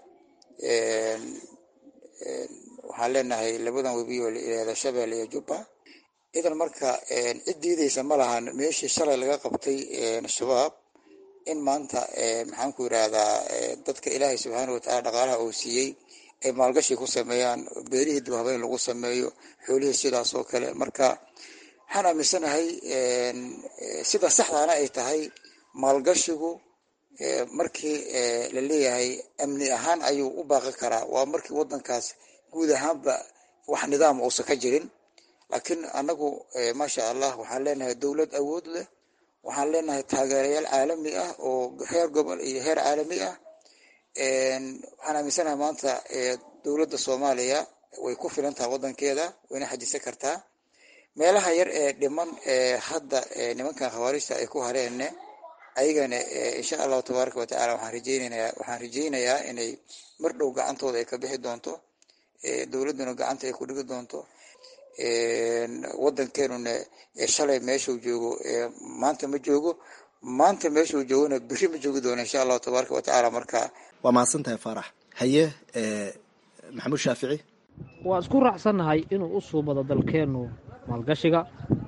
waxaan leenahay labadan webi oo la yidhahda Shabeelle iyo Jubba. idan marka cid diidaysa ma lahan meeshii shalay laga qabtay shabaab in maanta maxaan ku yidhahdaa dadka ilaahay subxaana watacaala dhaqaalaha uu siiyey ay maalgashi ku sameeyaan, beerihii dib habeyn lagu sameeyo, xoolihii sidaas oo kale. marka waxaan aaminsanahay sida saxdaana ay tahay maalgashigu markii la leeyahay amni ahaan ayuu u baaqi karaa waa markii waddankaas guud ahaanba wax nidaam uusan ka jirin. laakiin annagu maasha allah waxaan leenahay dowlad awood leh, waxaan leenahay taageerayaal caalami ah oo heer gobol iyo heer caalami ah. waxaan aaminsanahay maanta dowladda Soomaaliya way ku filan tahay waddankeeda, wayna xajisan kartaa. meelaha yar ee dhiman hadda nimankan khawaarijta ay ku hareen ayagana insha allahu tabaaraka watacaala waxaan rajaynayaa inay mar dhow gacantooda ay ka bixi doonto, dowladduna gacanta ay ku dhigi doonto. waddankeenuna shalay meeshuu joogo maanta ma joogo, maanta meeshuu joogona berri ma joogi doono insha allahu tabaaraka watacaala. marka waa mahadsantahay Faarax. haye maxamuud Shaafici. waa isku raacsannahay inuu u suubado dalkeennu maalgashiga.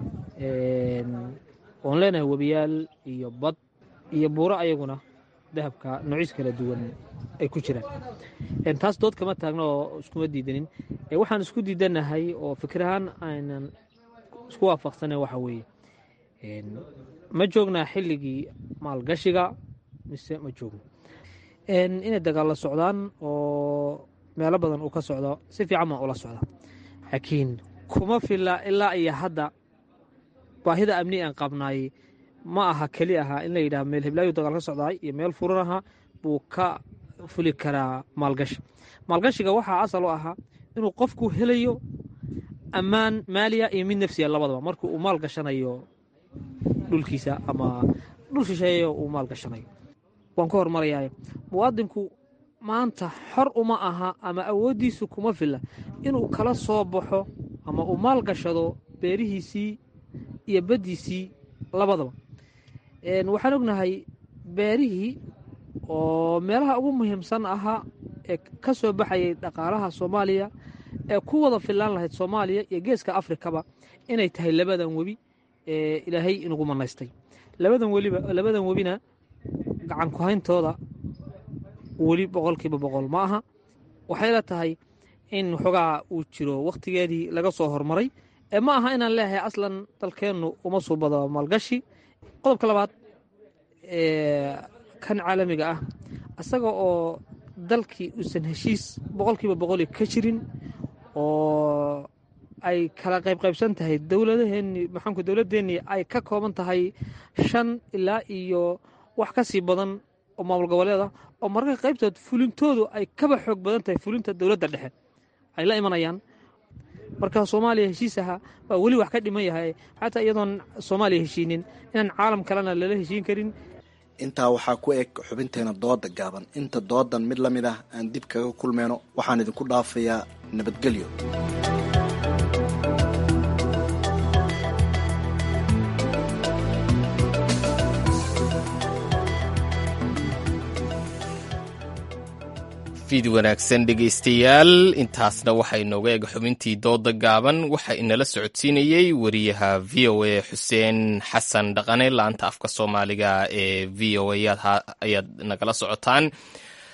oon leenahay webiyaal iyo bad iyo buuro ayaguna dahabka noociis kala duwan ay ku jiraan. taas dood kama taagno oo iskuma diidanin. waxaan isku diidanahay oo fikir ahaan aynan isku waafaqsanayn waxa weeye ma joognaa xilligii maalgashiga mise ma joogno. inay dagaalla socdaan oo meelo badan uu ka socdo si fiican baan ula socda, laakiin kuma filla ilaa iyo hadda baahida amni aan qabnaay ma aha keli aha in la yidhaha meel hiblaayu dagaal ka socdaay iyo meel furan aha buu ka fuli karaa maalgashi. maalgashiga waxaa asal u ahaa inuu qofku helayo ammaan maaliya iyo mid nafsiya labadaba markuu uu maal gashanayo dhulkiisa ama dhul shisheeyo uu maal gashanayo. waan ka hormarayaa muwaadinku maanta xor uma aha ama awooddiisu kuma filla inuu kala soo baxo ama uu maal gashado beerihiisii iyo baddiisii labadaba. waxaan ognahay beerihii oo meelaha ugu muhiimsan ahaa ee ka soo baxayay dhaqaalaha Soomaaliya ee ku wada filaan lahayd Soomaaliya iyo geeska Afrikaba inay tahay labadan webi ee Ilaahay inagu manaystay. labadan webina gacan ku hayntooda weli 100% ma aha. waxay la tahay in xogaa uu jiro waqtigeedii laga soo hormaray ma aha inaan leeyahay aslan dalkeennu uma suubado maalgashi. qodobka labaad kan caalamiga ah asaga oo dalkii uusan heshiis 100% ka jirin oo ay kala qaybsan tahay dowladdeennii ay ka kooban tahay 5 ilaa iyo wax ka sii badan oo maamul goboleeda oo mararka qaybtood fulintoodu ay kaba xoog badan tahay fulinta dowladda dhexe ay la imanayaan. marka Soomaaliya heshiisaha waa weli wax ka dhiman yahay xataa iyadoon Soomaaliya heshiinin inaan caalam kalena lala heshiin karin. intaa waxaa ku eg xubinteena dooda gaaban. inta doodan mid la mid ah aan dib kaga kulmeyno waxaan idinku dhaafayaa nabadgelyo. fiid wanaagsan dhegaystayaal, intaasna waxaa inooga eg xubintii dooda gaaban. waxaa inala socodsiinayey wariyaha v o a xuseen xasan dhaqane. laanta afka soomaaliga ee v o a ayaad nagala socotaan.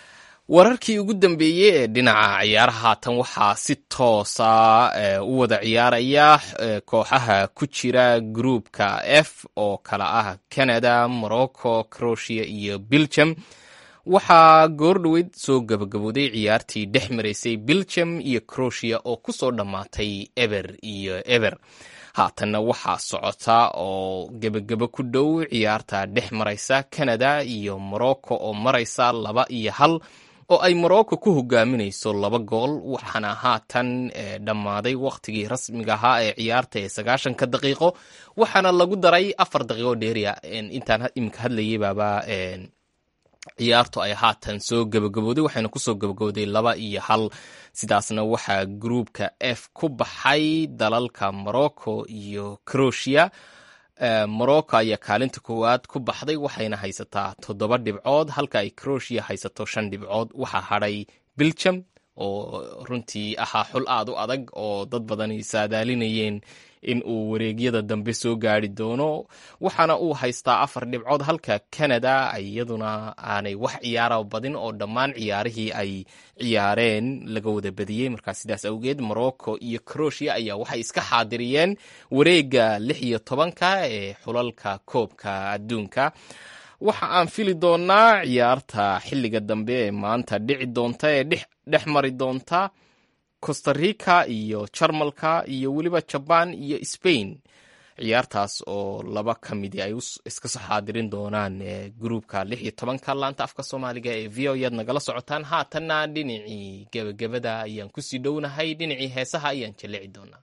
wararkii ugu dambeeyey ee dhinaca ciyaaraha haatan waxaa si toosa u wada ciyaaraya kooxaha ku jira gruupka F oo kala ah Canada, Morocco, Croatia iyo Belgium. waxaa goordhoweyd soo gabagabooday ciyaartii dhex maraysay Belgium iyo Croatia oo ku soo dhammaatay eber iyo eber. haatanna waxaa socota oo gebagabo ku dhow ciyaarta dhex maraysa Canada iyo Morocco oo maraysa 2-1 oo ay Morocco ku hogaaminayso 2 gool. waxaana haatan dhammaaday waqtigii rasmiga ahaa ee ciyaarta ee 90 daqiiqo, waxaana lagu daray 4 daqiiqo dheeriya. intaan imika hadlayay baaba ciyaartu ay haatan soo gabagabooday, waxayna kusoo gabagabooday 2-1. sidaasna waxaa gruupka F ku baxay dalalka Morocco iyo Croatia. Morocco ayaa kaalinta koowaad ku baxday, waxayna haysataa 7 dhibcood halka ay Croatia haysato 5 dhibcood. waxaa hadhay Belgium oo runtii ahaa xul aad u adag oo dad badani saadaalinayeen in uu wareegyada dambe soo gaari doono, waxaana uu haystaa 4 dhibcood halka Canada iyaduna aanay wax ciyaara badin oo dhammaan ciyaarihii ay ciyaareen laga wada badiyey. markaa sidaas awgeed Morocco iyo Croatia ayaa waxay iska xaadiriyeen wareega 16 ee xulalka koobka adduunka. waxa aan fili doonaa ciyaarta xilliga dambe ee maanta dhici doonta ee dhex mari doonta Costa Rica iyo Jarmalka iyo weliba Japan iyo Spain. ciyaartaas oo 2 ka mid ay iska soo xaadirin doonaan gruupka 16 laanta afka Soomaaliga ee VO-yad nagala socotaan. haatanna dhinacii gabagabada ayaan ku sii dhownahay, dhinacii heesaha ayaan jaleeci doonaa.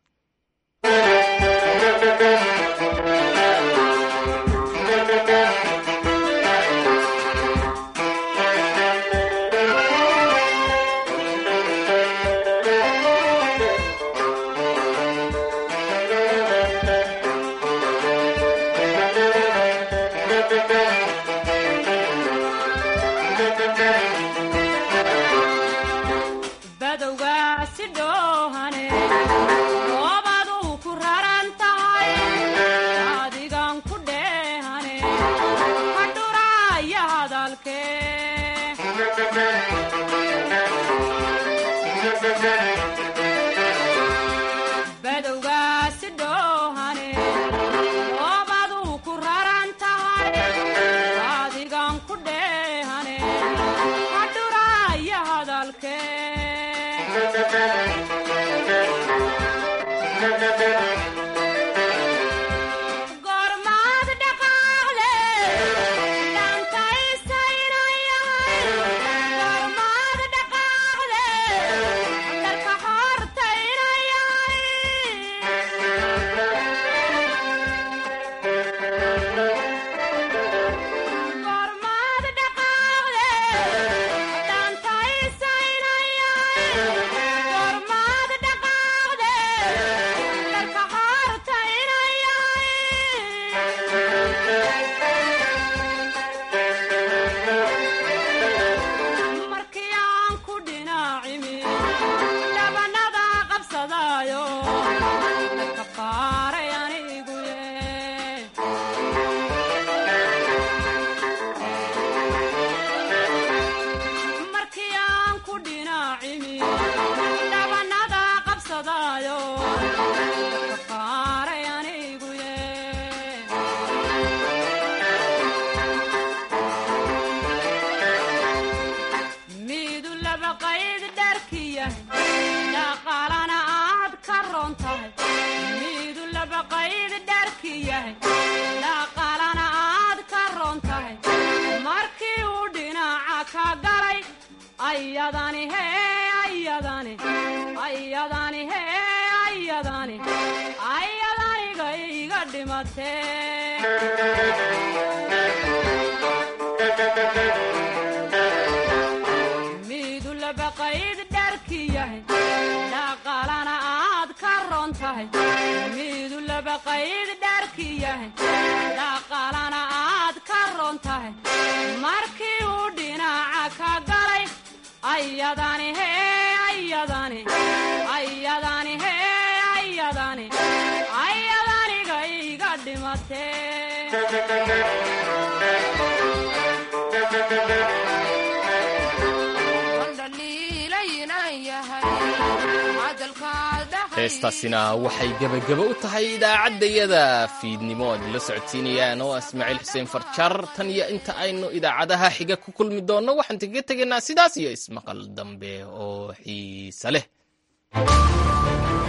heestaasina waxay gebagabo u tahay idaacaddayada fiidnimo ad la socodsiinayaan oo ismaaciil xuseen farjar. tan iyo inta aynu idaacadaha xiga ku kulmi doonno waxaan kaga tegaynaa sidaas iyo ismaqal dambe oo xiise leh.